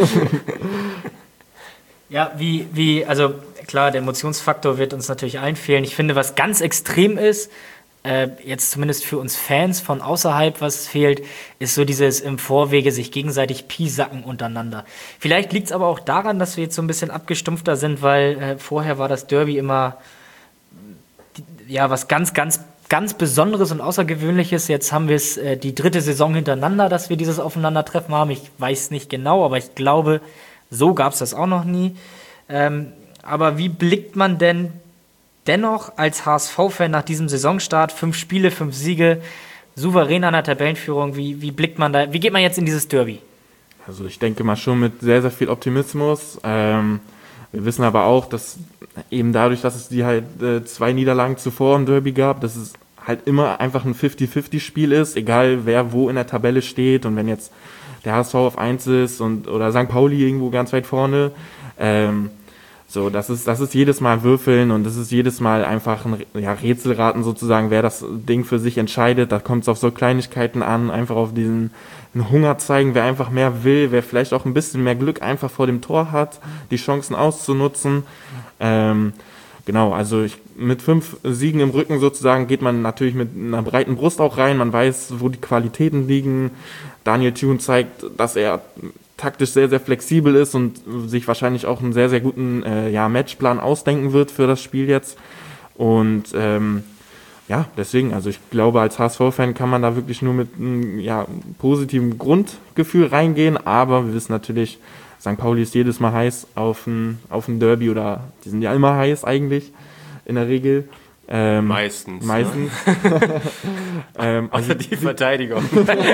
Ja, wie, wie, also klar, der Emotionsfaktor wird uns natürlich allen fehlen. Ich finde, was ganz extrem ist, äh, jetzt zumindest für uns Fans von außerhalb, was fehlt, ist so dieses im Vorwege sich gegenseitig piesacken untereinander. Vielleicht liegt es aber auch daran, dass wir jetzt so ein bisschen abgestumpfter sind, weil äh, vorher war das Derby immer die, ja was ganz, ganz, ganz Besonderes und Außergewöhnliches. Jetzt haben wir es äh, die dritte Saison hintereinander, dass wir dieses Aufeinandertreffen haben. Ich weiß nicht genau, aber ich glaube, so gab es das auch noch nie. Ähm, aber wie blickt man denn dennoch als H S V-Fan nach diesem Saisonstart, fünf Spiele, fünf Siege, souverän an der Tabellenführung, wie, wie blickt man da, wie geht man jetzt in dieses Derby? Also ich denke mal schon mit sehr, sehr viel Optimismus. Ähm, wir wissen aber auch, dass eben dadurch, dass es die halt äh, zwei Niederlagen zuvor im Derby gab, dass es halt immer einfach ein fünfzig-fünfzig-Spiel ist, egal wer wo in der Tabelle steht und wenn jetzt der H S V auf eins ist und oder Sankt Pauli irgendwo ganz weit vorne. Ähm, so, das ist, das ist jedes Mal Würfeln und das ist jedes Mal einfach ein ja, Rätselraten sozusagen, wer das Ding für sich entscheidet. Da kommt es auf so Kleinigkeiten an, einfach auf diesen Hunger zeigen, wer einfach mehr will, wer vielleicht auch ein bisschen mehr Glück einfach vor dem Tor hat, die Chancen auszunutzen. Ähm, Genau, also ich, mit fünf Siegen im Rücken sozusagen geht man natürlich mit einer breiten Brust auch rein. Man weiß, wo die Qualitäten liegen. Daniel Thune zeigt, dass er taktisch sehr, sehr flexibel ist und sich wahrscheinlich auch einen sehr, sehr guten äh, ja, Matchplan ausdenken wird für das Spiel jetzt. Und ähm, ja, deswegen, also ich glaube, als H S V-Fan kann man da wirklich nur mit einem ja, positiven Grundgefühl reingehen. Aber wir wissen natürlich, Sankt Pauli ist jedes Mal heiß auf ein, auf ein Derby oder die sind ja immer heiß eigentlich in der Regel. Ähm, meistens. Meistens. Ne? ähm, also Außer die Verteidigung.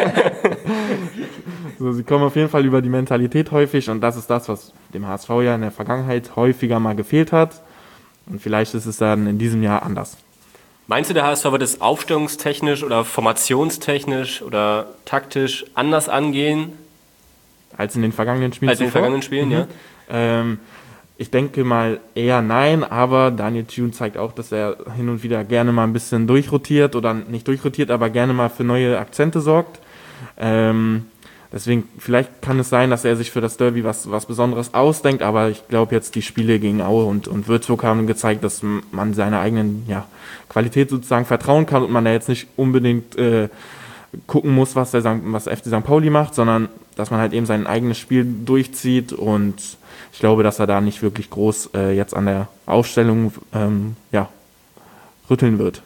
so, sie kommen auf jeden Fall über die Mentalität häufig und das ist das, was dem H S V ja in der Vergangenheit häufiger mal gefehlt hat. Und vielleicht ist es dann in diesem Jahr anders. Meinst du, der H S V wird es aufstellungstechnisch oder formationstechnisch oder taktisch anders angehen? Als in den vergangenen Spielen Als in den zuvor? vergangenen Spielen, mhm. ja. Ähm, ich denke mal eher nein, aber Daniel Thune zeigt auch, dass er hin und wieder gerne mal ein bisschen durchrotiert oder nicht durchrotiert, aber gerne mal für neue Akzente sorgt. Ähm, deswegen, vielleicht kann es sein, dass er sich für das Derby was, was Besonderes ausdenkt, aber ich glaube jetzt, die Spiele gegen Aue und, und Würzburg haben gezeigt, dass man seiner eigenen ja, Qualität sozusagen vertrauen kann und man da jetzt nicht unbedingt äh, gucken muss, was der Sankt, was F C Sankt Pauli macht, sondern dass man halt eben sein eigenes Spiel durchzieht und ich glaube, dass er da nicht wirklich groß äh, jetzt an der Aufstellung ähm, ja, rütteln wird.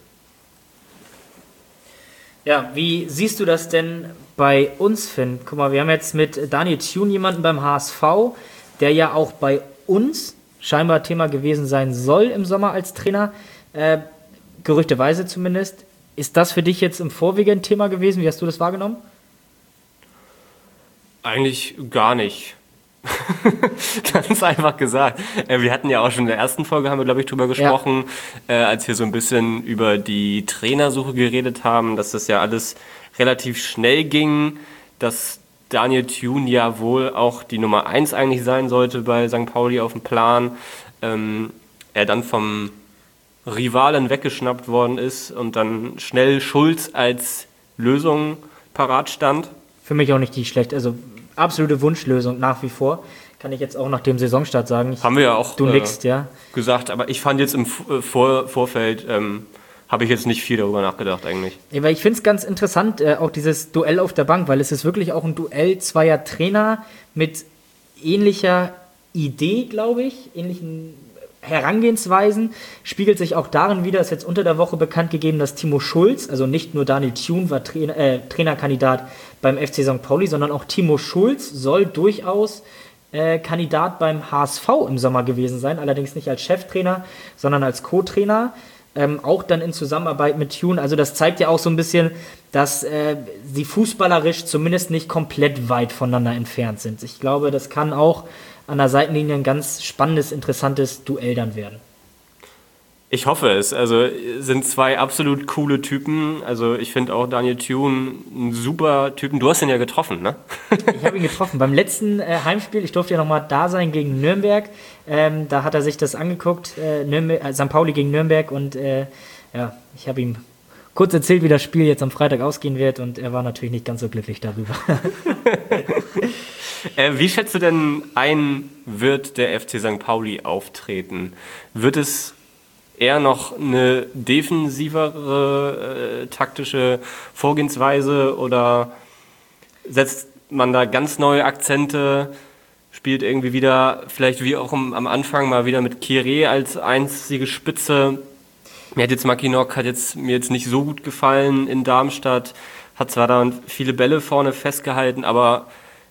Ja, wie siehst du das denn bei uns, Finn? Guck mal, wir haben jetzt mit Daniel Thune jemanden beim H S V, der ja auch bei uns scheinbar Thema gewesen sein soll im Sommer als Trainer, äh, gerüchteweise zumindest. Ist das für dich jetzt im Vorwege ein Thema gewesen? Wie hast du das wahrgenommen? Eigentlich gar nicht. Ganz einfach gesagt. Äh, wir hatten ja auch schon in der ersten Folge, haben wir, glaube ich, drüber gesprochen, ja. äh, als wir so ein bisschen über die Trainersuche geredet haben, dass das ja alles relativ schnell ging, dass Daniel Thune ja wohl auch die Nummer eins eigentlich sein sollte bei Sankt Pauli auf dem Plan. Ähm, er dann vom Rivalen weggeschnappt worden ist und dann schnell Schulz als Lösung parat stand. Für mich auch nicht die schlecht, also absolute Wunschlösung nach wie vor. Kann ich jetzt auch nach dem Saisonstart sagen. Ich, Haben wir ja auch du nix, äh, ja. gesagt, aber ich fand jetzt im Vor- Vorfeld, ähm, habe ich jetzt nicht viel darüber nachgedacht eigentlich. Ja, weil ich finde es ganz interessant, äh, auch dieses Duell auf der Bank, weil es ist wirklich auch ein Duell zweier Trainer mit ähnlicher Idee, glaube ich, ähnlichen Herangehensweisen, spiegelt sich auch darin wieder, ist jetzt unter der Woche bekannt gegeben, dass Timo Schulz, also nicht nur Daniel Thune war Trainer, äh, Trainerkandidat beim F C Sankt Pauli, sondern auch Timo Schulz soll durchaus äh, Kandidat beim H S V im Sommer gewesen sein, allerdings nicht als Cheftrainer, sondern als Co-Trainer, ähm, auch dann in Zusammenarbeit mit Thune. Also das zeigt ja auch so ein bisschen, dass äh, sie fußballerisch zumindest nicht komplett weit voneinander entfernt sind. Ich glaube, das kann auch an der Seitenlinie ein ganz spannendes, interessantes Duell dann werden. Ich hoffe es. Also sind zwei absolut coole Typen. Also ich finde auch Daniel Thune ein super Typen. Du hast ihn ja getroffen, ne? Ich habe ihn getroffen. Beim letzten äh, Heimspiel, ich durfte ja nochmal da sein gegen Nürnberg. Ähm, da hat er sich das angeguckt, äh, Nürnberg, äh, Sankt Pauli gegen Nürnberg. Und äh, ja, ich habe ihm kurz erzählt, wie das Spiel jetzt am Freitag ausgehen wird. Und er war natürlich nicht ganz so glücklich darüber. Äh, wie schätzt du denn ein, wird der F C Sankt Pauli auftreten? Wird es eher noch eine defensivere äh, taktische Vorgehensweise oder setzt man da ganz neue Akzente, spielt irgendwie wieder, vielleicht wie auch am, am Anfang mal wieder mit Kieré als einzige Spitze? Mir hat jetzt Mackinock hat jetzt, mir jetzt nicht so gut gefallen in Darmstadt, hat zwar da viele Bälle vorne festgehalten, aber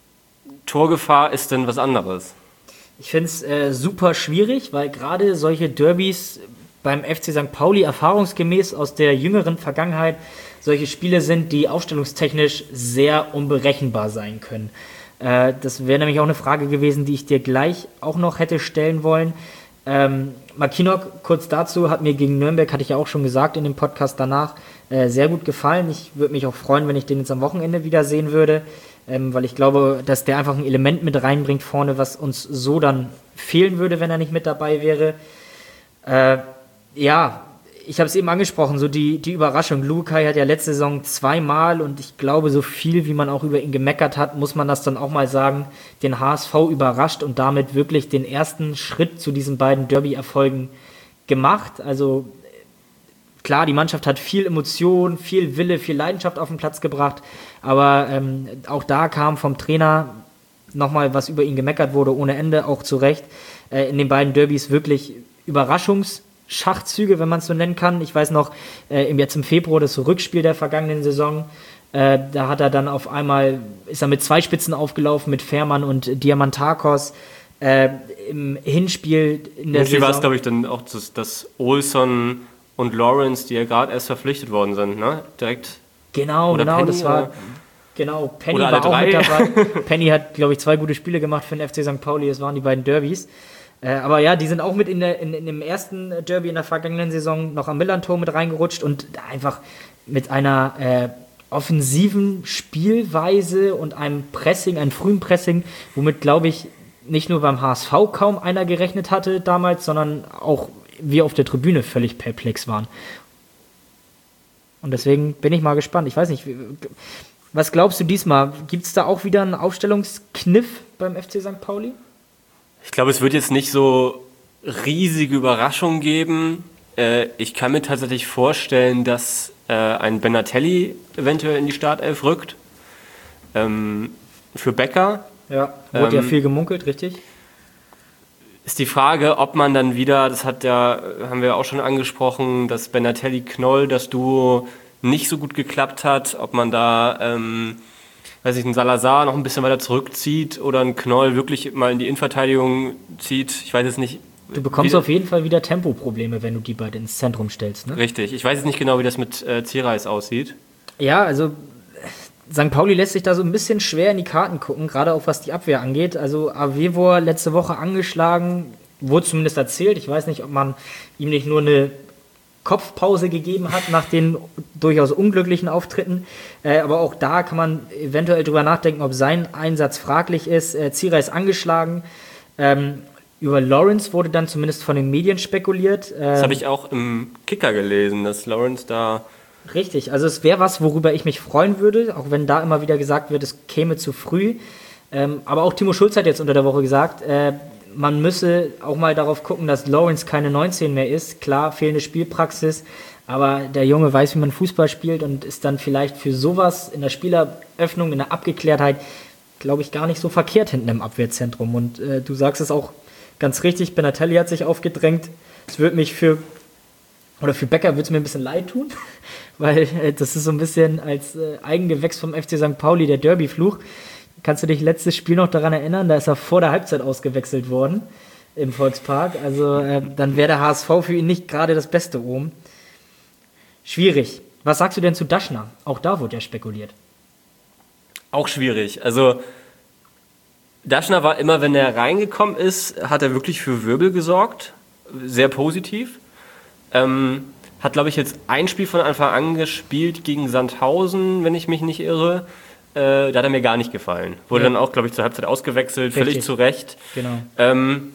Torgefahr ist denn was anderes? Ich finde es äh, super schwierig, weil gerade solche Derbys beim F C Sankt Pauli erfahrungsgemäß aus der jüngeren Vergangenheit solche Spiele sind, die aufstellungstechnisch sehr unberechenbar sein können. Äh, das wäre nämlich auch eine Frage gewesen, die ich dir gleich auch noch hätte stellen wollen. Ähm, Mackinock, kurz dazu, hat mir gegen Nürnberg, hatte ich ja auch schon gesagt in dem Podcast danach, äh, sehr gut gefallen. Ich würde mich auch freuen, wenn ich den jetzt am Wochenende wieder sehen würde. Ähm, weil ich glaube, dass der einfach ein Element mit reinbringt vorne, was uns so dann fehlen würde, wenn er nicht mit dabei wäre. Äh, ja, ich habe es eben angesprochen, so die, die Überraschung. Lukai hat ja letzte Saison zweimal und ich glaube, so viel, wie man auch über ihn gemeckert hat, muss man das dann auch mal sagen, den H S V überrascht und damit wirklich den ersten Schritt zu diesen beiden Derby-Erfolgen gemacht. Also klar, die Mannschaft hat viel Emotion, viel Wille, viel Leidenschaft auf den Platz gebracht, aber ähm, auch da kam vom Trainer nochmal, was über ihn gemeckert wurde, ohne Ende, auch zu Recht, äh, in den beiden Derbys wirklich Überraschungsschachzüge, wenn man es so nennen kann. Ich weiß noch, äh, jetzt im Februar, das Rückspiel der vergangenen Saison, äh, da hat er dann auf einmal, ist er mit zwei Spitzen aufgelaufen, mit Fährmann und Diamantakos. Äh, im Hinspiel in der Saison. Saison war es, glaube ich, dann auch, das, das Olsson und Lawrence, die ja gerade erst verpflichtet worden sind, ne? Direkt. Genau, oder genau, Penny, das war. Oder? Genau, Penny oder war auch drei. mit dabei. Penny hat, glaube ich, zwei gute Spiele gemacht für den F C Sankt Pauli, das waren die beiden Derbys. Äh, aber ja, die sind auch mit in, der, in, in dem ersten Derby in der vergangenen Saison noch am Millantor mit reingerutscht und einfach mit einer äh, offensiven Spielweise und einem Pressing, einem frühen Pressing, womit, glaube ich, nicht nur beim H S V kaum einer gerechnet hatte damals, sondern auch wir auf der Tribüne völlig perplex waren. Und deswegen bin ich mal gespannt. Ich weiß nicht, was glaubst du diesmal? Gibt es da auch wieder einen Aufstellungskniff beim F C Sankt Pauli? Ich glaube, es wird jetzt nicht so riesige Überraschungen geben. Äh, ich kann mir tatsächlich vorstellen, dass äh, ein Benatelli eventuell in die Startelf rückt. Ähm, für Becker. Ja, wurde ähm, ja viel gemunkelt, richtig? Ist die Frage, ob man dann wieder, das hat ja, haben wir auch schon angesprochen, dass Benatelli-Knoll, das Duo nicht so gut geklappt hat, ob man da, ähm, weiß ich, einen Salazar noch ein bisschen weiter zurückzieht oder einen Knoll wirklich mal in die Innenverteidigung zieht. Ich weiß jetzt nicht. Du bekommst wie, auf jeden Fall wieder Tempoprobleme, wenn du die beide ins Zentrum stellst, ne? Richtig. Ich weiß jetzt nicht genau, wie das mit äh, Zierreis aussieht. Ja, also Sankt Pauli lässt sich da so ein bisschen schwer in die Karten gucken, gerade auch was die Abwehr angeht. Also Avevor letzte Woche angeschlagen, wurde zumindest erzählt. Ich weiß nicht, ob man ihm nicht nur eine Kopfpause gegeben hat nach den durchaus unglücklichen Auftritten. Äh, aber auch da kann man eventuell drüber nachdenken, ob sein Einsatz fraglich ist. Äh, Zierer ist angeschlagen. Ähm, über Lawrence wurde dann zumindest von den Medien spekuliert. Ähm, das habe ich auch im Kicker gelesen, dass Lawrence da... Richtig, also es wäre was, worüber ich mich freuen würde, auch wenn da immer wieder gesagt wird, es käme zu früh. Ähm, aber auch Timo Schulz hat jetzt unter der Woche gesagt, äh, man müsse auch mal darauf gucken, dass Lawrence keine neunzehn mehr ist. Klar, fehlende Spielpraxis, aber der Junge weiß, wie man Fußball spielt und ist dann vielleicht für sowas in der Spieleröffnung, in der Abgeklärtheit, glaube ich, gar nicht so verkehrt hinten im Abwehrzentrum. Und äh, du sagst es auch ganz richtig, Benatelli hat sich aufgedrängt. Es würde mich für, oder für Becker würde es mir ein bisschen leid tun, weil äh, das ist so ein bisschen als äh, Eigengewächs vom F C Sankt Pauli der Derby-Fluch. Kannst du dich letztes Spiel noch daran erinnern? Da ist er vor der Halbzeit ausgewechselt worden im Volkspark. Also äh, dann wäre der H S V für ihn nicht gerade das Beste oben. Schwierig. Was sagst du denn zu Daschner? Auch da wurde ja spekuliert. Auch schwierig. Also Daschner war immer, wenn er reingekommen ist, hat er wirklich für Wirbel gesorgt. Sehr positiv. Ähm, hat, glaube ich, jetzt ein Spiel von Anfang an gespielt gegen Sandhausen, wenn ich mich nicht irre. Äh, da hat er mir gar nicht gefallen. Wurde ja dann auch, glaube ich, zur Halbzeit ausgewechselt, Richtig. völlig zu Recht. Genau. Ähm,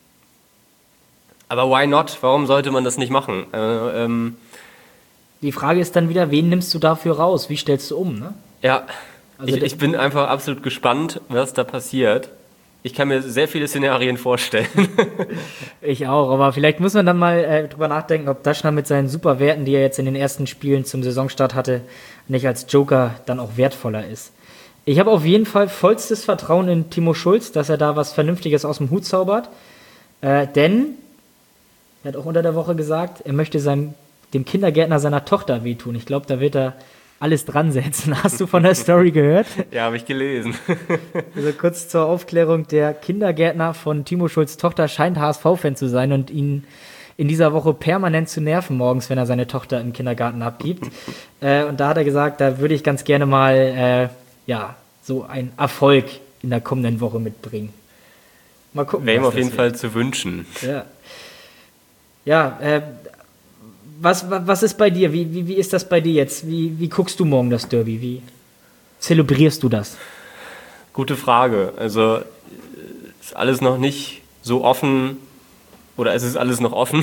aber why not? Warum sollte man das nicht machen? Äh, ähm, Die Frage ist dann wieder, wen nimmst du dafür raus? Wie stellst du um? Ne? ja, Also ich, ich bin einfach absolut gespannt, was da passiert. Ich kann mir sehr viele Szenarien vorstellen. Ich auch, aber vielleicht muss man dann mal äh, drüber nachdenken, ob Daschner mit seinen super Werten, die er jetzt in den ersten Spielen zum Saisonstart hatte, nicht als Joker dann auch wertvoller ist. Ich habe auf jeden Fall vollstes Vertrauen in Timo Schulz, dass er da was Vernünftiges aus dem Hut zaubert. Äh, denn, er hat auch unter der Woche gesagt, er möchte seinem, dem Kindergärtner seiner Tochter wehtun. Ich glaube, da wird er alles dran setzen. Hast du von der Story gehört? Ja, habe ich gelesen. Also kurz zur Aufklärung, der Kindergärtner von Timo Schulz' Tochter scheint H S V-Fan zu sein und ihn in dieser Woche permanent zu nerven morgens, wenn er seine Tochter im Kindergarten abgibt. äh, und da hat er gesagt, da würde ich ganz gerne mal äh, ja, so einen Erfolg in der kommenden Woche mitbringen. Mal gucken. Wäre ihm was auf das jeden wird. Fall zu wünschen. Ja, ja äh, was, was ist bei dir? Wie, wie, wie ist das bei dir jetzt? Wie, wie guckst du morgen das Derby? Wie zelebrierst du das? Gute Frage. Also ist alles noch nicht so offen oder ist es alles noch offen?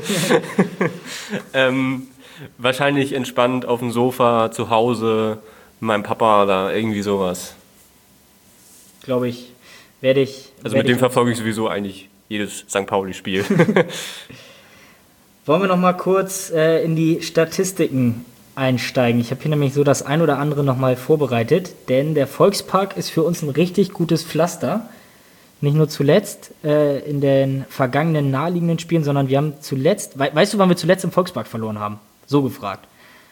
ähm, wahrscheinlich entspannt auf dem Sofa zu Hause mit meinem Papa oder irgendwie sowas. Glaube ich, werde ich. Also werd mit dem ich verfolge ich sowieso eigentlich jedes Sankt Pauli-Spiel. Wollen wir noch mal kurz äh, in die Statistiken einsteigen? Ich habe hier nämlich so das ein oder andere noch mal vorbereitet, denn der Volkspark ist für uns ein richtig gutes Pflaster. Nicht nur zuletzt äh, in den vergangenen naheliegenden Spielen, sondern wir haben zuletzt, we weißt du, wann wir zuletzt im Volkspark verloren haben? So gefragt.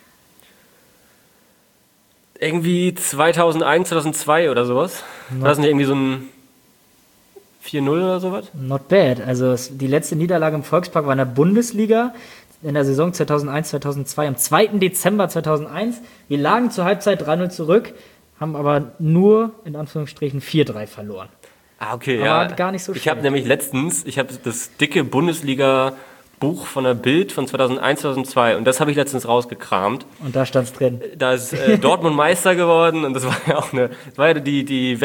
Irgendwie zweitausendeins, zweitausendzwei oder sowas. War das nicht irgendwie so ein vier null oder sowas? Not bad. Also es, die letzte Niederlage im Volkspark war in der Bundesliga in der Saison zweitausendeins, zweitausendzwei am zweiten Dezember zweitausendeins. Wir lagen zur Halbzeit drei null zurück, haben aber nur in Anführungsstrichen vier drei verloren. Ah, okay, Aber ja. gar nicht so Ich habe schlecht. nämlich letztens, ich habe das dicke Bundesliga-Buch von der Bild von zweitausendeins, zweitausendzwei und das habe ich letztens rausgekramt. Und da stand's drin. Da ist äh, Dortmund Meister geworden und das war ja auch eine, das war ja die, die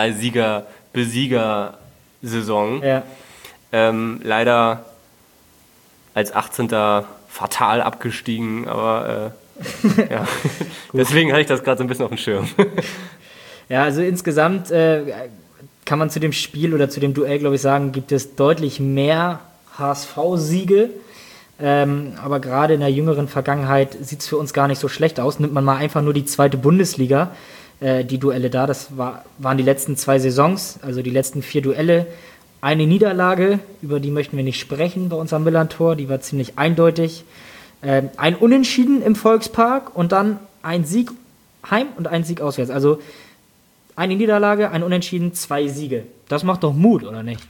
Weltpokalsieger-Besieger-Saison. Ja. Ähm, leider als achtzehnter fatal abgestiegen, aber äh, ja. Deswegen hatte ich das gerade so ein bisschen auf dem Schirm. Ja, also insgesamt äh, kann man zu dem Spiel oder zu dem Duell, glaube ich, sagen, gibt es deutlich mehr H S V-Siege Ähm, aber gerade in der jüngeren Vergangenheit sieht es für uns gar nicht so schlecht aus. Nimmt man mal einfach nur die zweite Bundesliga, äh, die Duelle da, das war, waren die letzten zwei Saisons, also die letzten vier Duelle. Eine Niederlage, über die möchten wir nicht sprechen bei uns am Millern-Tor, die war ziemlich eindeutig. Ähm, ein Unentschieden im Volkspark und dann ein Sieg heim und ein Sieg auswärts. Also eine Niederlage, ein Unentschieden, zwei Siege. Das macht doch Mut, oder nicht?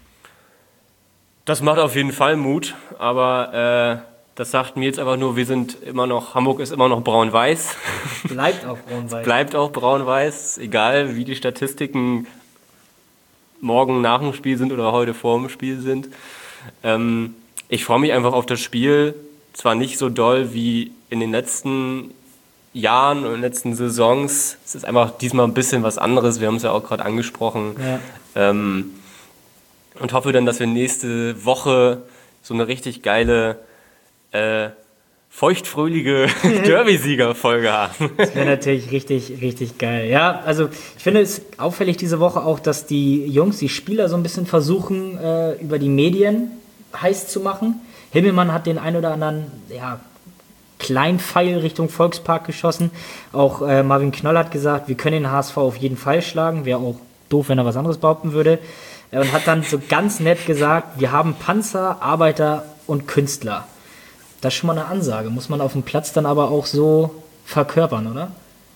Das macht auf jeden Fall Mut, aber äh, das sagt mir jetzt einfach nur, wir sind immer noch, Hamburg ist immer noch braun-weiß. Bleibt auch braun-weiß. Bleibt auch braun-weiß, egal wie die Statistiken morgen nach dem Spiel sind oder heute vor dem Spiel sind. Ähm, ich freue mich einfach auf das Spiel, zwar nicht so doll wie in den letzten Jahren und in den letzten Saisons. Es ist einfach diesmal ein bisschen was anderes, wir haben es ja auch gerade angesprochen. Ja. Ähm, und hoffe dann, dass wir nächste Woche so eine richtig geile, äh, feuchtfröhliche Derby-Sieger-Folge haben. Das wäre natürlich richtig, richtig geil. Ja, also ich finde es auffällig diese Woche auch, dass die Jungs, die Spieler so ein bisschen versuchen, äh, über die Medien heiß zu machen. Himmelmann hat den ein oder anderen, ja, Kleinpfeil Richtung Volkspark geschossen. Auch äh, Marvin Knoll hat gesagt, wir können den H S V auf jeden Fall schlagen. Wäre auch doof, wenn er was anderes behaupten würde. Äh, und hat dann so ganz nett gesagt, wir haben Panzer, Arbeiter und Künstler. Das ist schon mal eine Ansage. Muss man auf dem Platz dann aber auch so verkörpern, oder?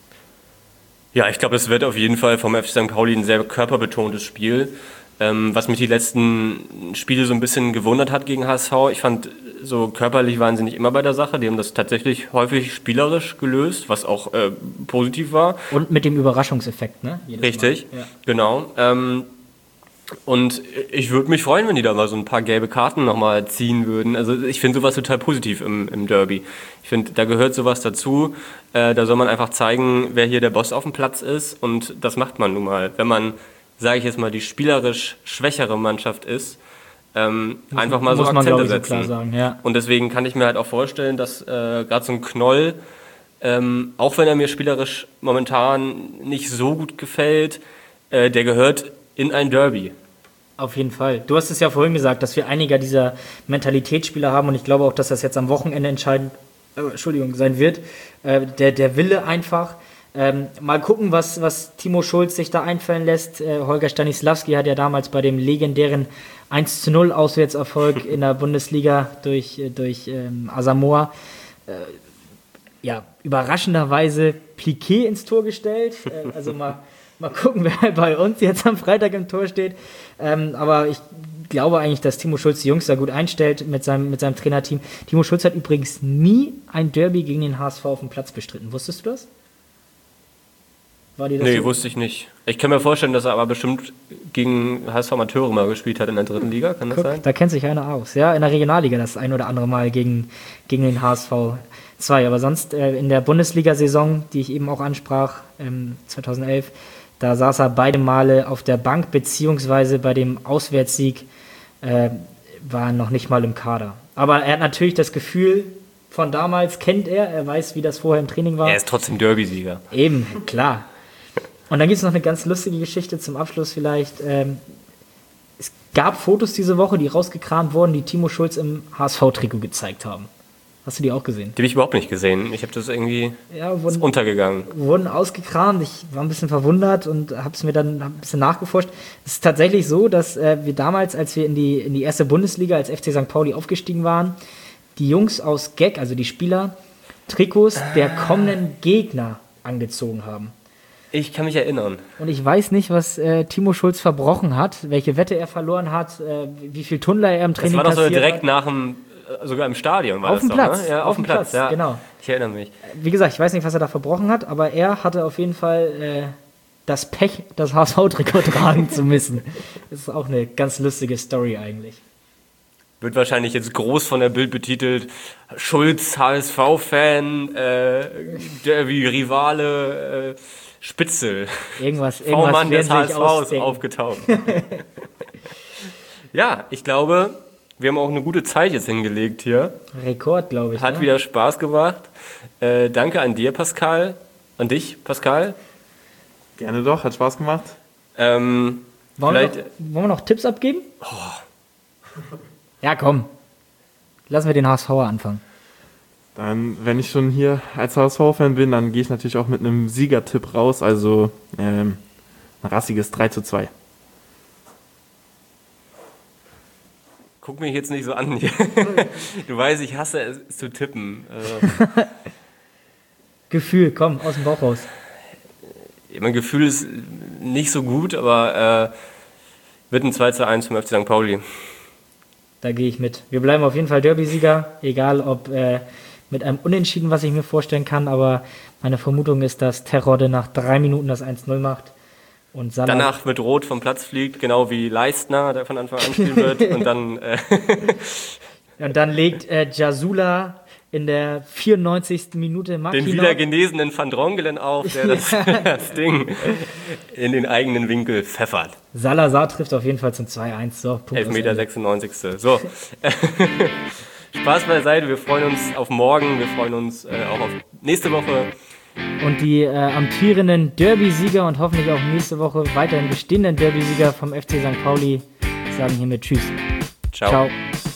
Ja, ich glaube, es wird auf jeden Fall vom F C Sankt Pauli ein sehr körperbetontes Spiel. Ähm, was mich die letzten Spiele so ein bisschen gewundert hat gegen H S V, ich fand, so körperlich waren sie nicht immer bei der Sache. Die haben das tatsächlich häufig spielerisch gelöst, was auch äh, positiv war. Und mit dem Überraschungseffekt, ne? Jedes Richtig, Mal. Ja. genau. Ähm, und ich würde mich freuen, wenn die da mal so ein paar gelbe Karten nochmal ziehen würden. Also ich finde sowas total positiv im, im Derby. Ich finde, da gehört sowas dazu. Äh, da soll man einfach zeigen, wer hier der Boss auf dem Platz ist. Und das macht man nun mal. Wenn man, sage ich jetzt mal, die spielerisch schwächere Mannschaft ist, ähm, einfach mal so Muss man, Akzente glaube ich, so setzen. klar sagen, ja. Und deswegen kann ich mir halt auch vorstellen, dass äh, gerade so ein Knoll, ähm, auch wenn er mir spielerisch momentan nicht so gut gefällt, äh, der gehört in ein Derby. Auf jeden Fall. Du hast es ja vorhin gesagt, dass wir einige dieser Mentalitätsspieler haben und ich glaube auch, dass das jetzt am Wochenende entscheidend äh, Entschuldigung, sein wird. Äh, der, der Wille einfach. Ähm, mal gucken, was, was Timo Schulz sich da einfallen lässt. Äh, Holger Stanislawski hat ja damals bei dem legendären eins zu null Auswärtserfolg in der Bundesliga durch, durch ähm, Asamoah äh, ja, überraschenderweise Piquet ins Tor gestellt. Äh, also mal Mal gucken, wer bei uns jetzt am Freitag im Tor steht. Ähm, aber ich glaube eigentlich, dass Timo Schulz die Jungs da gut einstellt mit seinem, mit seinem Trainerteam. Timo Schulz hat übrigens nie ein Derby gegen den H S V auf dem Platz bestritten. Wusstest du das? War dir das Nee, so? wusste ich nicht. Ich kann mir vorstellen, dass er aber bestimmt gegen H S V Amateure mal gespielt hat in der dritten Liga. Kann das Guck, sein? da kennt sich einer aus. Ja, in der Regionalliga das ein oder andere Mal gegen, gegen den H S V zwei. Aber sonst äh, in der Bundesliga-Saison, die ich eben auch ansprach, ähm, zweitausendelf, da saß er beide Male auf der Bank, beziehungsweise bei dem Auswärtssieg äh, war er noch nicht mal im Kader. Aber er hat natürlich das Gefühl von damals, kennt er, er weiß, wie das vorher im Training war. Er ist trotzdem Derby-Sieger. Eben, klar. Und dann gibt es noch eine ganz lustige Geschichte zum Abschluss vielleicht. Ähm, es gab Fotos diese Woche, die rausgekramt wurden, die Timo Schulz im H S V-Trikot gezeigt haben. Hast du die auch gesehen? Die habe ich überhaupt nicht gesehen. Ich habe das irgendwie Ja, wurden, ist untergegangen. wurden ausgekramt. Ich war ein bisschen verwundert und habe es mir dann hab ein bisschen nachgeforscht. Es ist tatsächlich so, dass äh, wir damals, als wir in die, in die erste Bundesliga als F C Sankt Pauli aufgestiegen waren, die Jungs aus G E G, also die Spieler, Trikots der kommenden Gegner angezogen haben. Ich kann mich erinnern. Und ich weiß nicht, was äh, Timo Schulz verbrochen hat, welche Wette er verloren hat, äh, wie viel Tunnler er im Das Training war doch so kassiert direkt hat. nach dem, äh, sogar im Stadion war Auf das dem doch, Platz, ne? Ja, auf, dem Platz, ja. genau. Ich erinnere mich. Wie gesagt, ich weiß nicht, was er da verbrochen hat, aber er hatte auf jeden Fall äh, das Pech, das H S V-Trikot tragen zu müssen. Das ist auch eine ganz lustige Story eigentlich. Wird wahrscheinlich jetzt groß von der Bild betitelt. Schulz, H S V-Fan, äh, Derby, Rivale, äh, Spitzel. Irgendwas, irgendwas V-Mann des H werden S sich Vs ausdenken. aufgetaucht. Ja, ich glaube, wir haben auch eine gute Zeit jetzt hingelegt hier. Rekord, glaube ich. Hat ne? wieder Spaß gemacht. Äh, danke an dir, Pascal. An dich, Pascal. Gerne doch, hat Spaß gemacht. Ähm, Wollen, wir vielleicht, noch, wollen wir noch Tipps abgeben? Ja, komm. lassen wir den HSVer anfangen. Dann, wenn ich schon hier als H S V-Fan bin, dann gehe ich natürlich auch mit einem Siegertipp raus, also ähm, ein rassiges drei zu zwei. Guck mich jetzt nicht so an. Du weißt, ich hasse es zu tippen. Äh, Gefühl, komm, aus dem Bauch raus. Mein Gefühl ist nicht so gut, aber äh, wird ein zwei zu eins vom F C Sankt Pauli. Da gehe ich mit. Wir bleiben auf jeden Fall Derby-Sieger, egal ob äh, mit einem Unentschieden, was ich mir vorstellen kann, aber meine Vermutung ist, dass Terodde nach drei Minuten das eins null macht. Und Salah danach mit Rot vom Platz fliegt, genau wie Leistner, der von Anfang an spielen wird. Und dann, äh und dann legt äh, Jasula in der vierundneunzigsten Minute Marquinhos den wieder genesenen Van Drongelen auf, der das, das Ding in den eigenen Winkel pfeffert. Salazar trifft auf jeden Fall zum zwei eins. So, Elfmeter sechsundneunzigste So. Spaß beiseite, wir freuen uns auf morgen, wir freuen uns äh, auch auf nächste Woche. Und die äh, amtierenden Derby-Sieger und hoffentlich auch nächste Woche weiterhin bestehenden Derby-Sieger vom F C Sankt Pauli sagen hiermit Tschüss. Ciao. Ciao.